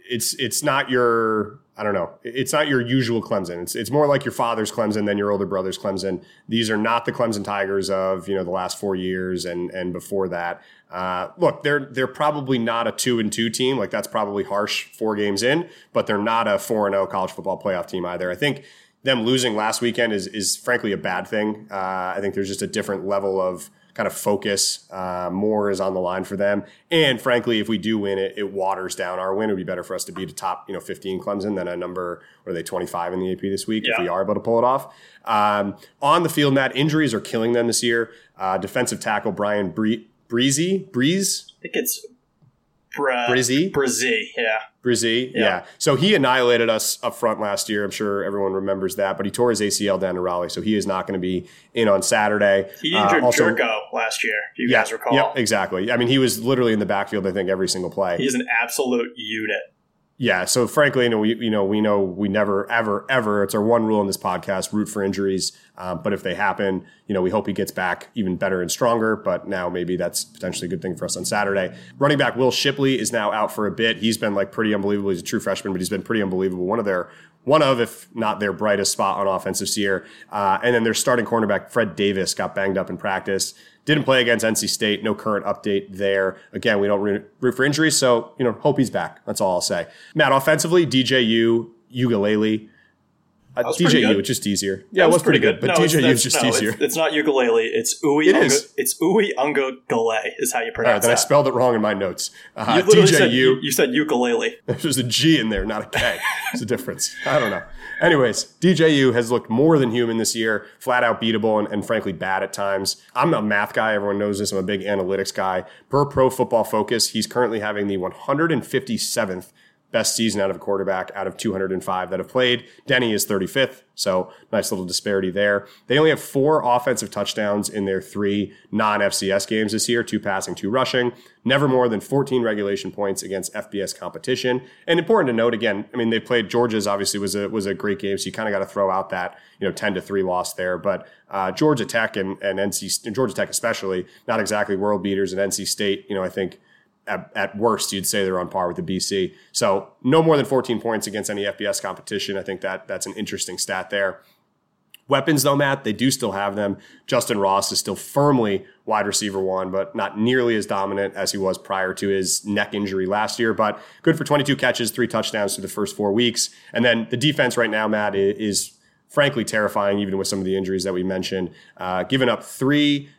it's not your, I don't know, it's not your usual Clemson. It's more like your father's Clemson than your older brother's Clemson. These are not the Clemson Tigers of, the last 4 years and before that. Look, they're probably not a 2-2 team. Like, that's probably harsh 4 games in, but they're not a 4-0 college football playoff team either. I think them losing last weekend is frankly a bad thing. I think there's just a different level of kind of focus. More is on the line for them. And frankly, if we do win it, it waters down our win. It would be better for us to beat a top 15 Clemson than a number, what are they, 25 in the AP this week, if we are able to pull it off. On the field, Matt, injuries are killing them this year. Defensive tackle Brian Breeze? I think it's Brizzy, yeah. Brizzy, yeah. So he annihilated us up front last year. I'm sure everyone remembers that, but he tore his ACL down in Raleigh, so he is not going to be in on Saturday. He injured Jerko last year, if you guys recall. Yep, exactly. I mean, he was literally in the backfield, I think, every single play. He's an absolute unit. Yeah, so frankly, we never, ever, it's our one rule in this podcast, root for injuries. But if they happen, we hope he gets back even better and stronger. But now maybe that's potentially a good thing for us on Saturday. Running back Will Shipley is now out for a bit. He's been pretty unbelievable. He's a true freshman, but he's been pretty unbelievable. One of, if not their brightest spot on offensive this year. And then their starting cornerback, Fred Davis, got banged up in practice. Didn't play against NC State. No current update there. Again, we don't root for injuries, so hope he's back. That's all I'll say. Matt, offensively, DJU, Ukulele. DJU, it's just easier. Yeah, it was pretty good, but DJU is just easier. It's not ukulele. It's Uwe Ungogale is how you pronounce that. I spelled it wrong in my notes. You said ukulele. There's a G in there, not a K. There's a difference. I don't know. Anyways, DJU has looked more than human this year, flat out beatable and frankly bad at times. I'm a math guy. Everyone knows this. I'm a big analytics guy. Per Pro Football Focus, he's currently having the 157th best season out of a quarterback out of 205 that have played. Denny is 35th, so nice little disparity there. They only have 4 offensive touchdowns in their 3 non-FCS games this year, 2 passing, 2 rushing. Never more than 14 regulation points against FBS competition. And important to note, again, I mean, they played Georgia's obviously was a great game, so you kind of got to throw out that 10-3 loss there. But Georgia Tech and Georgia Tech especially, not exactly world beaters, and NC State, I think at worst, you'd say they're on par with the BC. So no more than 14 points against any FBS competition. I think that's an interesting stat there. Weapons, though, Matt, they do still have them. Justin Ross is still firmly wide receiver 1, but not nearly as dominant as he was prior to his neck injury last year. But good for 22 catches, 3 touchdowns through the first 4 weeks. And then the defense right now, Matt, is frankly terrifying, even with some of the injuries that we mentioned. Giving up 3,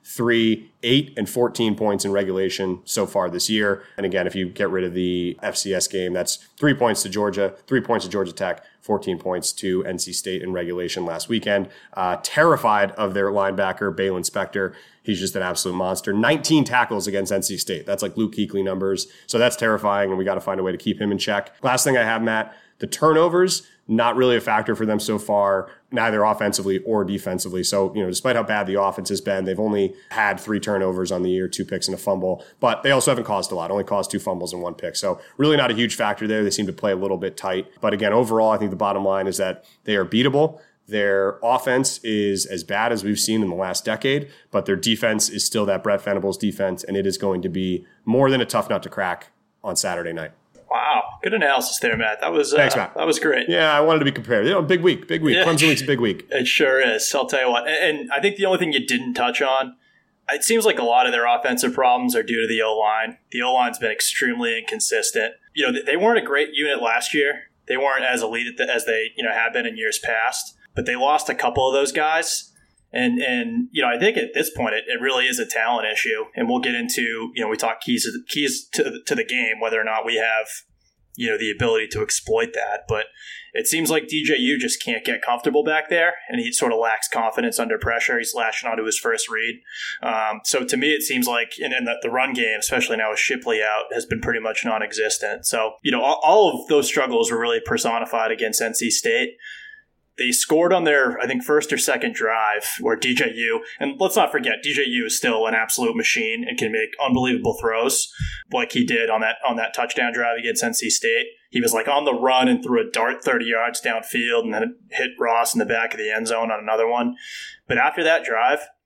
8, and 14 points in regulation so far this year. And again, if you get rid of the FCS game, that's 3 points to Georgia, 3 points to Georgia Tech, 14 points to NC State in regulation last weekend. Terrified of their linebacker, Balin Spector. He's just an absolute monster. 19 tackles against NC State. That's like Luke Kuechly numbers. So that's terrifying, and we got to find a way to keep him in check. Last thing I have, Matt, the turnovers, not really a factor for them so far, neither offensively or defensively. So, despite how bad the offense has been, they've only had 3 turnovers on the year, 2 picks and a fumble, but they also haven't caused a lot, only caused 2 fumbles and 1 pick. So really not a huge factor there. They seem to play a little bit tight. But again, overall, I think the bottom line is that they are beatable. Their offense is as bad as we've seen in the last decade, but their defense is still that Brett Venables defense, and it is going to be more than a tough nut to crack on Saturday night. Wow. Good analysis there, Matt. Thanks, Matt. That was great. Yeah, I wanted to be compared. Big week. Yeah. Clemson week's a big week. It sure is. I'll tell you what. And I think the only thing you didn't touch on, it seems like a lot of their offensive problems are due to the O-line. The O-line's been extremely inconsistent. They weren't a great unit last year. They weren't as elite as they have been in years past. But they lost a couple of those guys. And I think at this point, it really is a talent issue. And we'll get into, we talk keys to the game, whether or not we have, the ability to exploit that. But it seems like DJU just can't get comfortable back there, and he sort of lacks confidence under pressure. He's lashing onto his first read. So to me, it seems like in the run game, especially now with Shipley out, has been pretty much non-existent. So, all of those struggles were really personified against NC State. They scored on their, I think, first or second drive where DJU, and let's not forget, DJU is still an absolute machine and can make unbelievable throws like he did on that touchdown drive against NC State. He was like on the run and threw a dart 30 yards downfield and then hit Ross in the back of the end zone on another one. But after that drive,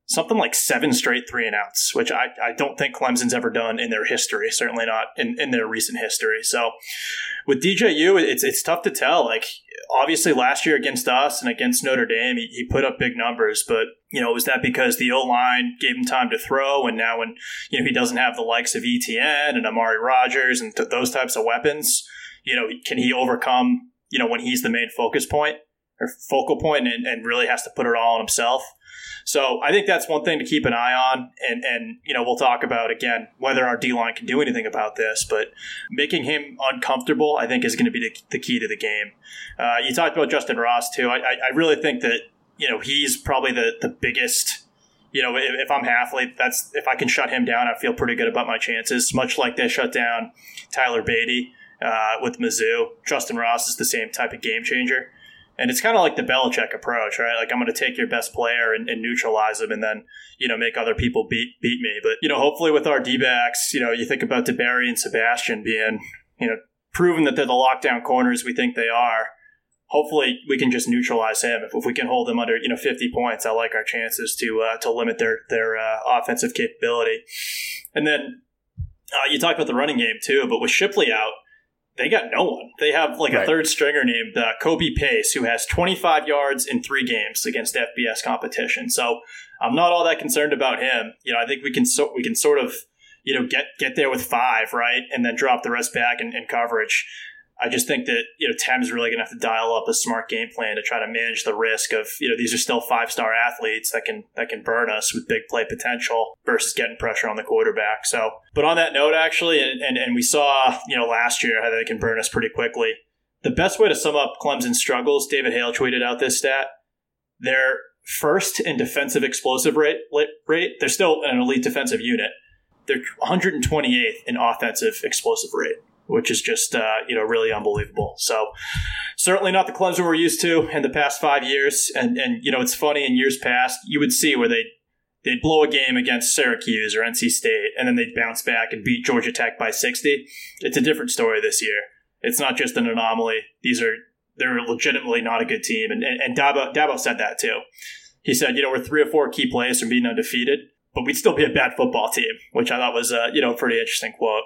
something like 7 straight 3-and-outs, which I don't think Clemson's ever done in their history, certainly not in their recent history. So with DJU, it's tough to tell. Like, obviously last year against us and against Notre Dame, he put up big numbers, but, was that because the O-line gave him time to throw, and now when, he doesn't have the likes of ETN and Amari Rogers and those types of weapons, can he overcome, when he's the main focal point and really has to put it all on himself? So I think that's one thing to keep an eye on. And we'll talk about, again, whether our D-line can do anything about this. But making him uncomfortable, I think, is going to be the key to the game. You talked about Justin Ross, too. I really think that, he's probably the biggest. If I'm Hafley, if I can shut him down, I feel pretty good about my chances. Much like they shut down Tyler Beatty with Mizzou, Justin Ross is the same type of game changer. And it's kind of like the Belichick approach, right? Like, I'm going to take your best player and neutralize him and then, make other people beat me. But, hopefully with our D-backs, you think about DeBerry and Sebastian being, proven that they're the lockdown corners we think they are. Hopefully we can just neutralize him. If we can hold them under, 50 points, I like our chances to limit their offensive capability. And then you talked about the running game too, but with Shipley out, they got no one. They have a third stringer named Kobe Pace, who has 25 yards in 3 games against FBS competition. So I'm not all that concerned about him. I think we can sort of get there with 5, right, and then drop the rest back in coverage. I just think that Tem's really going to have to dial up a smart game plan to try to manage the risk of these are still 5-star athletes that can burn us with big play potential versus getting pressure on the quarterback. So, but on that note, actually, and we saw last year how they can burn us pretty quickly. The best way to sum up Clemson's struggles, David Hale tweeted out this stat. They're first in defensive explosive rate. They're still an elite defensive unit. They're 128th in offensive explosive rate, which is just, really unbelievable. So certainly not the Clemson we're used to in the past 5 years. And it's funny, in years past, you would see where they'd blow a game against Syracuse or NC State, and then they'd bounce back and beat Georgia Tech by 60. It's a different story this year. It's not just an anomaly. They're legitimately not a good team. And Dabo said that too. He said, we're 3 or 4 key plays from being undefeated, but we'd still be a bad football team, which I thought was a pretty interesting quote.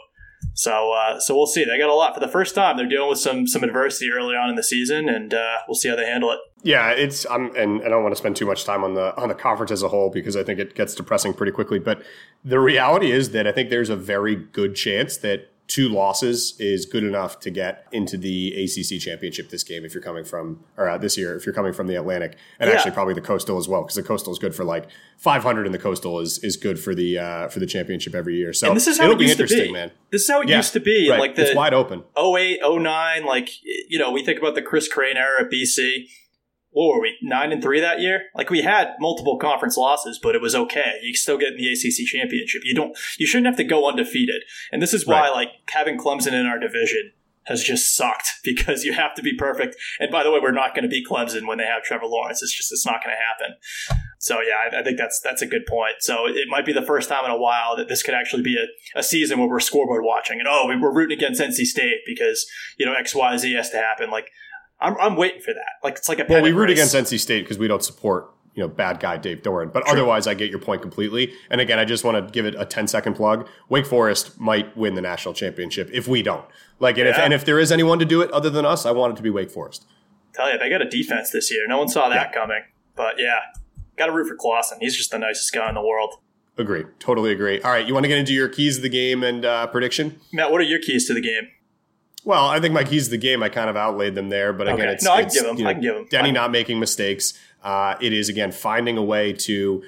So we'll see. They got a lot for the first time. They're dealing with some adversity early on in the season, and we'll see how they handle it. Yeah, and I don't want to spend too much time on the conference as a whole because I think it gets depressing pretty quickly. But the reality is that I think there's a very good chance that 2 losses is good enough to get into the ACC championship this game if you're coming from this year if you're coming from the Atlantic, and actually probably the Coastal as well, because the Coastal is good for 500 and the Coastal is good for the championship every year. So and this is how it used to be, man. This is how it used to be. Right. It's wide open. 08, 09, we think about the Chris Crane era at BC. What were we, 9-3 that year? We had multiple conference losses, but it was okay. You still get in the ACC championship. You shouldn't have to go undefeated. And this is why, having Clemson in our division has just sucked, because you have to be perfect. And by the way, we're not going to beat Clemson when they have Trevor Lawrence. It's not going to happen. So yeah, I think that's a good point. So it might be the first time in a while that this could actually be a season where we're scoreboard watching, and we're rooting against NC State because XYZ has to happen. I'm waiting for that. It's like a well, we root against NC State because we don't support bad guy Dave Doran. But otherwise, I get your point completely. And again, I just want to give it a 10-second plug. Wake Forest might win the national championship if we don't. If there is anyone to do it other than us, I want it to be Wake Forest. Tell you, they got a defense this year. No one saw that coming. But yeah, got to root for Clausen. He's just the nicest guy in the world. Agree. Totally agree. All right, you want to get into your keys of the game and prediction? Matt, what are your keys to the game? Well, I think my keys to the game, I kind of outlaid them there. But again, I can give them. Denny not making mistakes. It is, again, finding a way to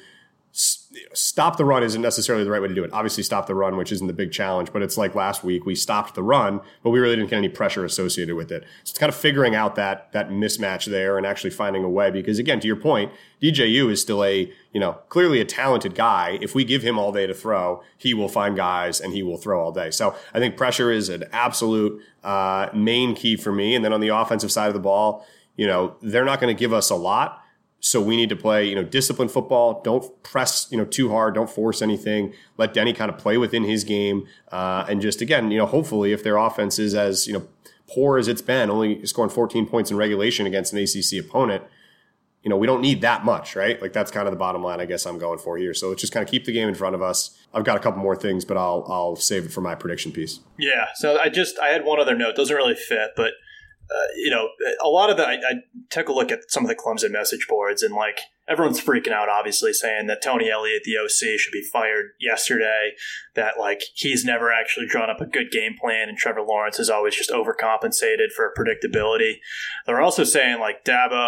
stop the run isn't necessarily the right way to do it. Obviously, stop the run, which isn't the big challenge. But it's like last week, we stopped the run, but we really didn't get any pressure associated with it. So it's kind of figuring out that mismatch there and actually finding a way. Because, again, to your point, DJU is still clearly a talented guy. If we give him all day to throw, he will find guys and he will throw all day. So I think pressure is an absolute main key for me. And then on the offensive side of the ball, they're not going to give us a lot. So we need to play, disciplined football. Don't press, too hard. Don't force anything. Let Denny kind of play within his game. And just, again, hopefully if their offense is as, poor as it's been, only scoring 14 points in regulation against an ACC opponent, we don't need that much, right? Like that's kind of the bottom line I guess I'm going for here. So let's just kind of keep the game in front of us. I've got a couple more things, but I'll save it for my prediction piece. Yeah. So I had one other note. Doesn't really fit, but a lot of I took a look at some of the Clemson message boards, and like everyone's freaking out, obviously, saying that Tony Elliott, the OC, should be fired yesterday, that like he's never actually drawn up a good game plan, and Trevor Lawrence is always just overcompensated for predictability. They're also saying like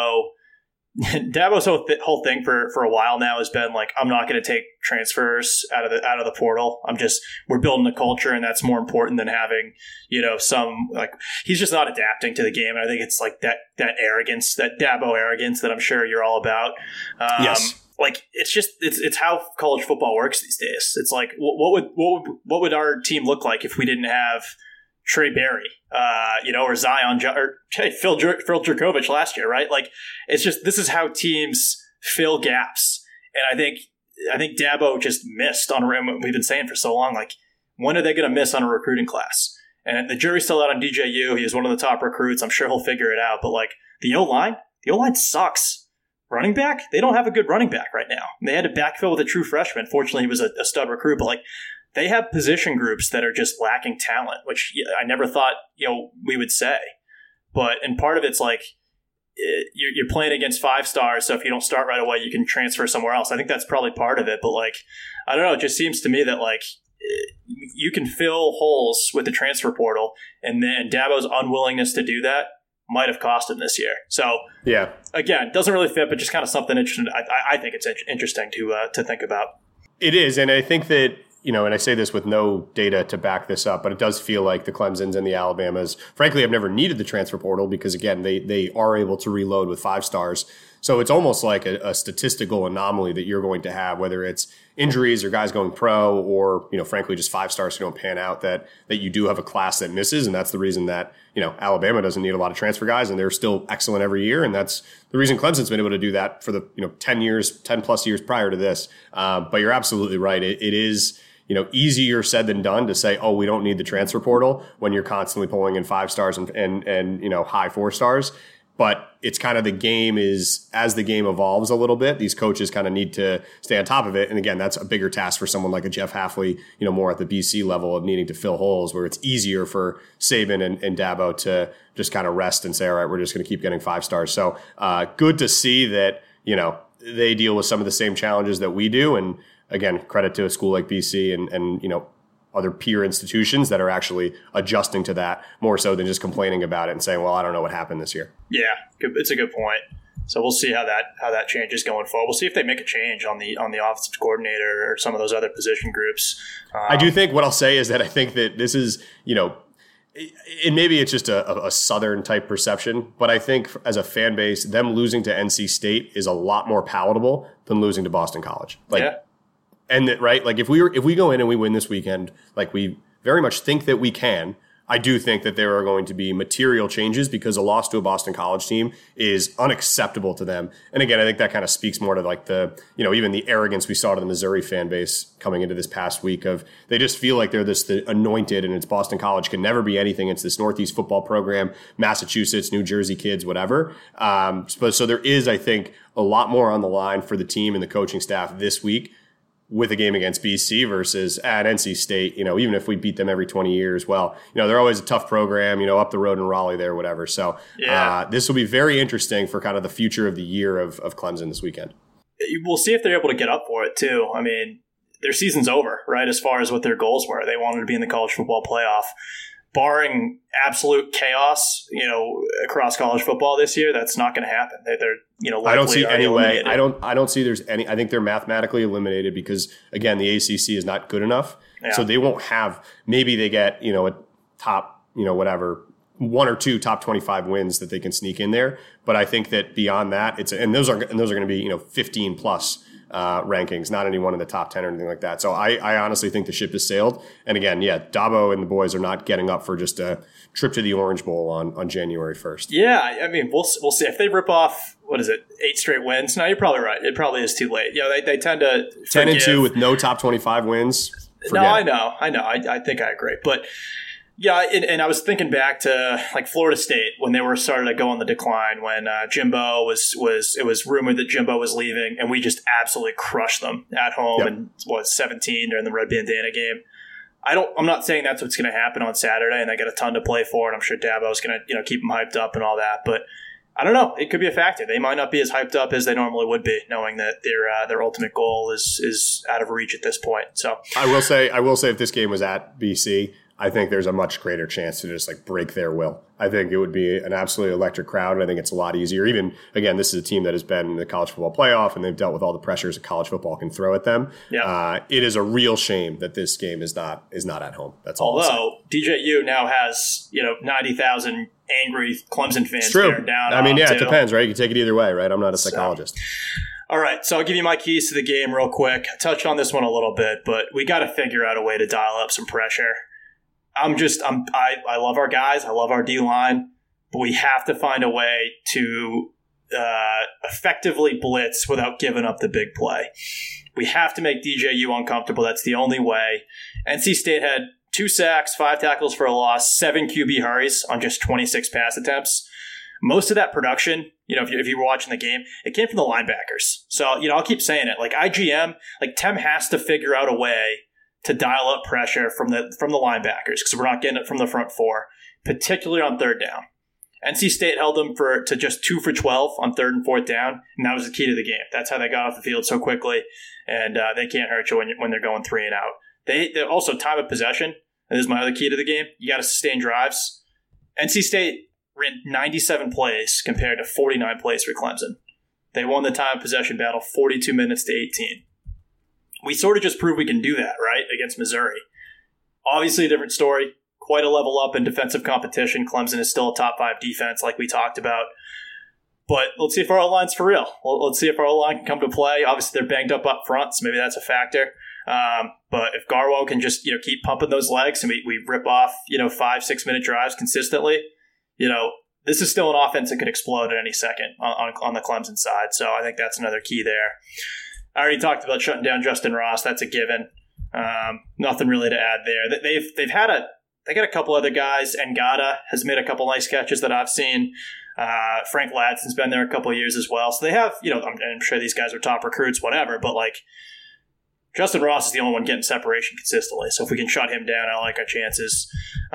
Dabo's whole thing for a while now has been like, I'm not going to take transfers out of the portal. We're building a culture, and that's more important than having, some like, he's just not adapting to the game. And I think it's like that arrogance, that Dabo arrogance that I'm sure you're all about. Yes. Like it's how college football works these days. It's like, what would our team look like if we didn't have Trey Berry, or Zion, or Phil Dracovic last year, right? Like, it's just, this is how teams fill gaps. And I think Dabo just missed on what we've been saying for so long. Like, when are they going to miss on a recruiting class? And the jury's still out on DJU. He was one of the top recruits. I'm sure he'll figure it out. But like the O-line sucks. Running back, they don't have a good running back right now. They had to backfill with a true freshman. Fortunately, he was a stud recruit, but like, they have position groups that are just lacking talent, which I never thought, we would say. And part of it's like, you're playing against 5 stars, so if you don't start right away, you can transfer somewhere else. I think that's probably part of it. But like, I don't know, it just seems to me that like, you can fill holes with the transfer portal, and then Dabo's unwillingness to do that might have cost him this year. So yeah, again, doesn't really fit, but just kind of something interesting. I think it's interesting to think about. It is, and I think that, and I say this with no data to back this up, but it does feel like the Clemsons and the Alabamas, frankly, have never needed the transfer portal because, again, they are able to reload with 5 stars. So it's almost like a statistical anomaly that you're going to have, whether it's injuries or guys going pro or, frankly, just 5 stars who don't pan out, that you do have a class that misses. And that's the reason that, Alabama doesn't need a lot of transfer guys, and they're still excellent every year. And that's the reason Clemson's been able to do that for the, 10 plus years prior to this. But you're absolutely right. It is, easier said than done to say, oh, we don't need the transfer portal when you're constantly pulling in 5 stars and high 4 stars. But it's kind of the game is, as the game evolves a little bit, these coaches kind of need to stay on top of it. And again, that's a bigger task for someone like a Jeff Hafley, more at the BC level of needing to fill holes, where it's easier for Saban and Dabo to just kind of rest and say, all right, we're just going to keep getting 5 stars. So good to see that, they deal with some of the same challenges that we do. And again, credit to a school like BC and other peer institutions that are actually adjusting to that more so than just complaining about it and saying, well, I don't know what happened this year. Yeah, it's a good point. So we'll see how that changes going forward. We'll see if they make a change on the offensive coordinator or some of those other position groups. I do think what I'll say is that I think that this is, and maybe it's just a Southern type perception, but I think as a fan base, them losing to NC State is a lot more palatable than losing to Boston College. Yeah. And that, right, like if we go in and we win this weekend, like we very much think that we can, I do think that there are going to be material changes because a loss to a Boston College team is unacceptable to them. And again, I think that kind of speaks more to like the, even the arrogance we saw to the Missouri fan base coming into this past week of they just feel like they're the anointed and it's Boston College can never be anything. It's this Northeast football program, Massachusetts, New Jersey kids, whatever. So there is, I think, a lot more on the line for the team and the coaching staff this week with a game against BC versus at NC State, even if we beat them every 20 years, well, they're always a tough program, up the road in Raleigh there, whatever. So this will be very interesting for kind of the future of the year of Clemson this weekend. We'll see if they're able to get up for it too. I mean, their season's over, right? As far as what their goals were, they wanted to be in the college football playoff. Barring absolute chaos, across college football this year, that's not going to happen. They're I don't see any way. Eliminated. I don't see there's any. I think they're mathematically eliminated because again, the ACC is not good enough, so they won't have. Maybe they get a top, whatever 1 or 2 top 25 wins that they can sneak in there. But I think that beyond that, those are going to be 15 plus. Rankings, not anyone in the top 10 or anything like that. So I honestly think the ship has sailed. And again, Dabo and the boys are not getting up for just a trip to the Orange Bowl on January 1st. Yeah, I mean, we'll see if they rip off, 8 straight wins. No, you're probably right. It probably is too late. They tend to 10-2 with no top 25 wins. Forget. No, I know. I think I agree. But Yeah, and I was thinking back to like Florida State when they were starting to go on the decline. When Jimbo it was rumored that Jimbo was leaving, and we just absolutely crushed them at home and 17 during the Red Bandana game. I'm not saying that's what's going to happen on Saturday, and they got a ton to play for, and I'm sure Dabo's going to keep them hyped up and all that, but. I don't know. It could be a factor. They might not be as hyped up as they normally would be, knowing that their ultimate goal is out of reach at this point. So I will say if this game was at BC, I think there's a much greater chance to just like break their will. I think it would be an absolutely electric crowd, and I think it's a lot easier. Even, again, this is a team that has been in the college football playoff, and they've dealt with all the pressures that college football can throw at them. Yep. It is a real shame that this game is not at home. That's all. Although DJU now has 90,000 angry Clemson fans bearing down. I mean, it depends, right? You can take it either way, right? I'm not a psychologist. All right, so I'll give you my keys to the game real quick. I touched on this one a little bit, but we got to figure out a way to dial up some pressure. I love our guys. I love our D-line, but we have to find a way to effectively blitz without giving up the big play. We have to make DJU uncomfortable. That's the only way. NC State had 2 sacks, 5 tackles for a loss, 7 QB hurries on just 26 pass attempts. Most of that production, if you were watching the game, it came from the linebackers. So, I'll keep saying it. Like IGM, Tem has to figure out a way to dial up pressure from the linebackers because we're not getting it from the front 4, particularly on third down. NC State held them to just 2 for 12 on third and fourth down, and that was the key to the game. That's how they got off the field so quickly, and they can't hurt you when they're going 3 and out. They also time of possession. And this is my other key to the game. You got to sustain drives. NC State ran 97 plays compared to 49 plays for Clemson. They won the time of possession battle 42 minutes to 18. We sort of just proved we can do that, right, against Missouri. Obviously a different story. Quite a level up in defensive competition. Clemson is still a top 5 defense like we talked about. But let's see if our O-line's for real. Let's see if our O-line can come to play. Obviously they're banged up front, so maybe that's a factor. But if Garwo can just keep pumping those legs and we rip off 5-6 minute drives consistently, this is still an offense that could explode at any second on the Clemson side. So I think that's another key there. I already talked about shutting down Justin Ross. That's a given. Nothing really to add there. They got a couple other guys. Ngata has made a couple nice catches that I've seen. Frank Ladson's been there a couple of years as well. So they have I'm sure these guys are top recruits, whatever. But Justin Ross is the only one getting separation consistently. So if we can shut him down, I like our chances.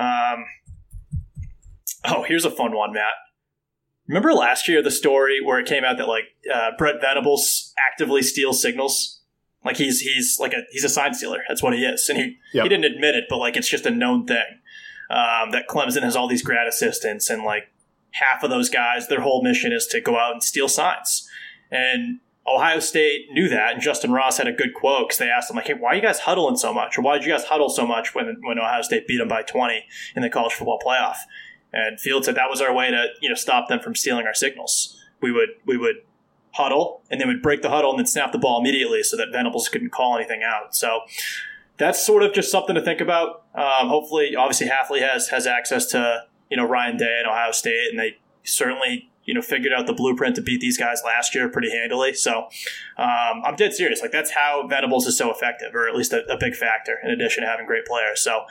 Here's a fun one, Matt. Remember last year the story where it came out that Brent Venables actively steals signals? He's a sign stealer. That's what he is. And he didn't admit it, but it's just a known thing. That Clemson has all these grad assistants, and half of those guys, their whole mission is to go out and steal signs. And Ohio State knew that, and Justin Ross had a good quote because they asked him, hey, why are you guys huddling so much? Or why did you guys huddle so much when Ohio State beat them by 20 in the college football playoff? And Field said that was our way to stop them from stealing our signals. We would huddle, and then we'd break the huddle and then snap the ball immediately so that Venables couldn't call anything out. So that's sort of just something to think about. Hopefully, obviously, Hafley has access to Ryan Day at Ohio State, and they certainly figured out the blueprint to beat these guys last year pretty handily. So I'm dead serious. That's how Venables is so effective, or at least a big factor in addition to having great players. So,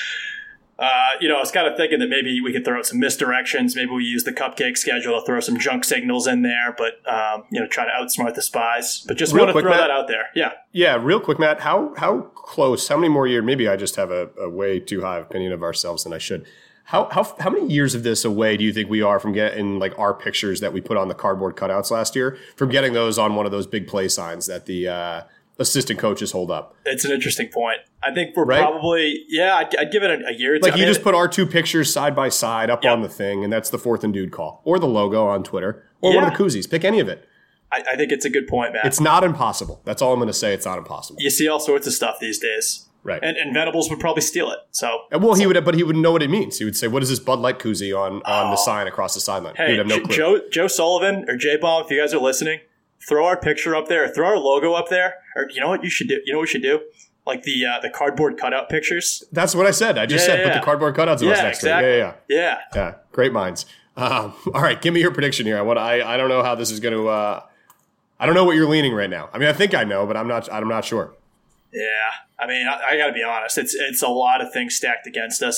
I was kind of thinking that maybe we could throw out some misdirections. Maybe we use the cupcake schedule to throw some junk signals in there, but, try to outsmart the spies. But just want to throw that out there. Yeah. Yeah, real quick, Matt, how close, how many more years, maybe I just have a way too high opinion of ourselves than I should. How many years of this away do you think we are from getting our pictures that we put on the cardboard cutouts last year, from getting those on one of those big play signs that the assistant coaches hold up? It's an interesting point. I think we're probably, I'd give it a year or two. You just put our 2 pictures side by side up on the thing, and that's the 4th and Dude call, or the logo on Twitter, or one of the koozies. Pick any of it. I think it's a good point, Matt. It's not impossible. That's all I'm going to say. It's not impossible. You see all sorts of stuff these days. Right. And Venables would probably steal it. He wouldn't know what it means. He would say, what is this Bud Light koozie on the sign across the sideline? Hey, He'd have no clue. Joe Sullivan or J-Bomb, if you guys are listening, throw our picture up there, throw our logo up there. Or you know what you should do? You know what we should do? The cardboard cutout pictures. That's what I said. I just said put the cardboard cutouts of us next to it. Yeah. Great minds. All right, give me your prediction here. I don't know how this is going to. I don't know what you're leaning right now. I mean, I think I know, but I'm not sure. Yeah, I mean, I got to be honest. It's a lot of things stacked against us.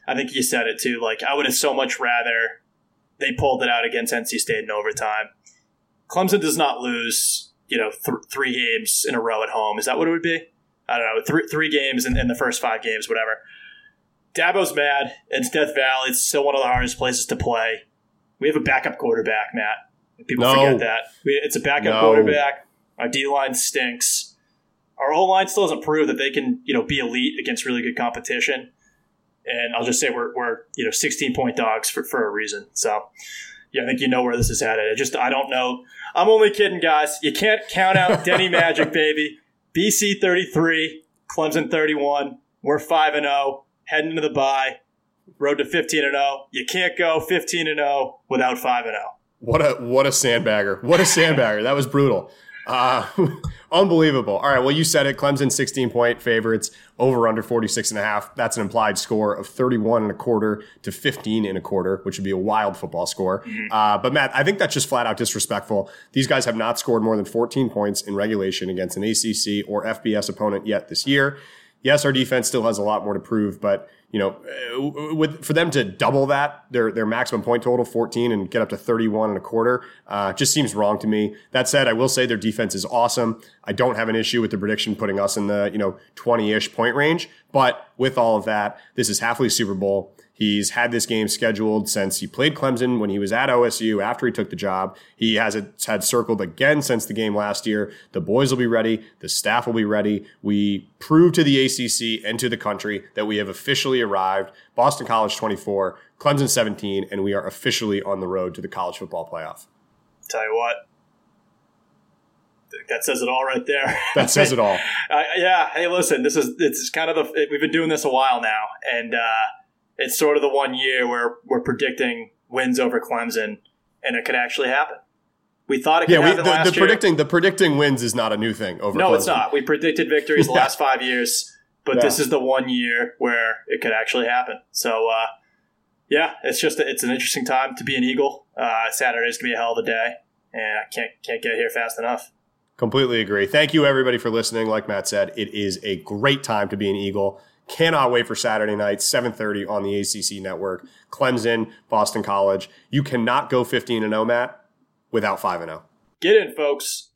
I think you said it too. Like, I would have so much rather they pulled it out against NC State in overtime. Clemson does not lose, 3 games in a row at home. Is that what it would be? I don't know. Three games in the first 5 games, whatever. Dabo's mad. It's Death Valley. It's still one of the hardest places to play. We have a backup quarterback, Matt. People forget that. It's a backup quarterback. Our D-line stinks. Our O-line still hasn't proved that they can, be elite against really good competition. And I'll just say we're 16-point dogs for a reason. So, yeah, I think you know where this is headed. I don't know. I'm only kidding, guys. You can't count out Denny Magic, baby. BC 33, Clemson 31. We're 5-0, heading into the bye. Road to 15-0. You can't go 15-0 without 5-0. What a sandbagger. What a sandbagger. That was brutal. Unbelievable. All right, well, you said it. Clemson 16-point favorites, over under 46.5. That's an implied score of 31.25 to 15.25, which would be a wild football score. But Matt, I think that's just flat out disrespectful. These guys have not scored more than 14 points in regulation against an ACC or FBS opponent yet this year. Yes, our defense still has a lot more to prove, but for them to double that, their maximum point total, 14, and get up to 31.25, just seems wrong to me. That said, I will say their defense is awesome. I don't have an issue with the prediction putting us in the 20-ish point range. But with all of that, this is Hafley's Super Bowl. He's had this game scheduled since he played Clemson when he was at OSU after he took the job. He has it had circled again since the game last year. The boys will be ready. The staff will be ready. We prove to the ACC and to the country that we have officially arrived. Boston College 24, Clemson 17, and we are officially on the road to the college football playoff. Tell you what. That says it all right there. That says it all. Yeah. Hey, listen, it's kind of we've been doing this a while now, and it's sort of the one year where we're predicting wins over Clemson, and it could actually happen. We thought it could happen last year. The predicting wins is not a new thing over Clemson. No, it's not. We predicted victories the last 5 years, but this is the one year where it could actually happen. So, it's an interesting time to be an Eagle. Saturday's going to be a hell of a day, and I can't get here fast enough. Completely agree. Thank you, everybody, for listening. Like Matt said, it is a great time to be an Eagle. Cannot wait for Saturday night, 7:30 on the ACC network. Clemson, Boston College. You cannot go 15-0, Matt, without 5-0. Get in, folks.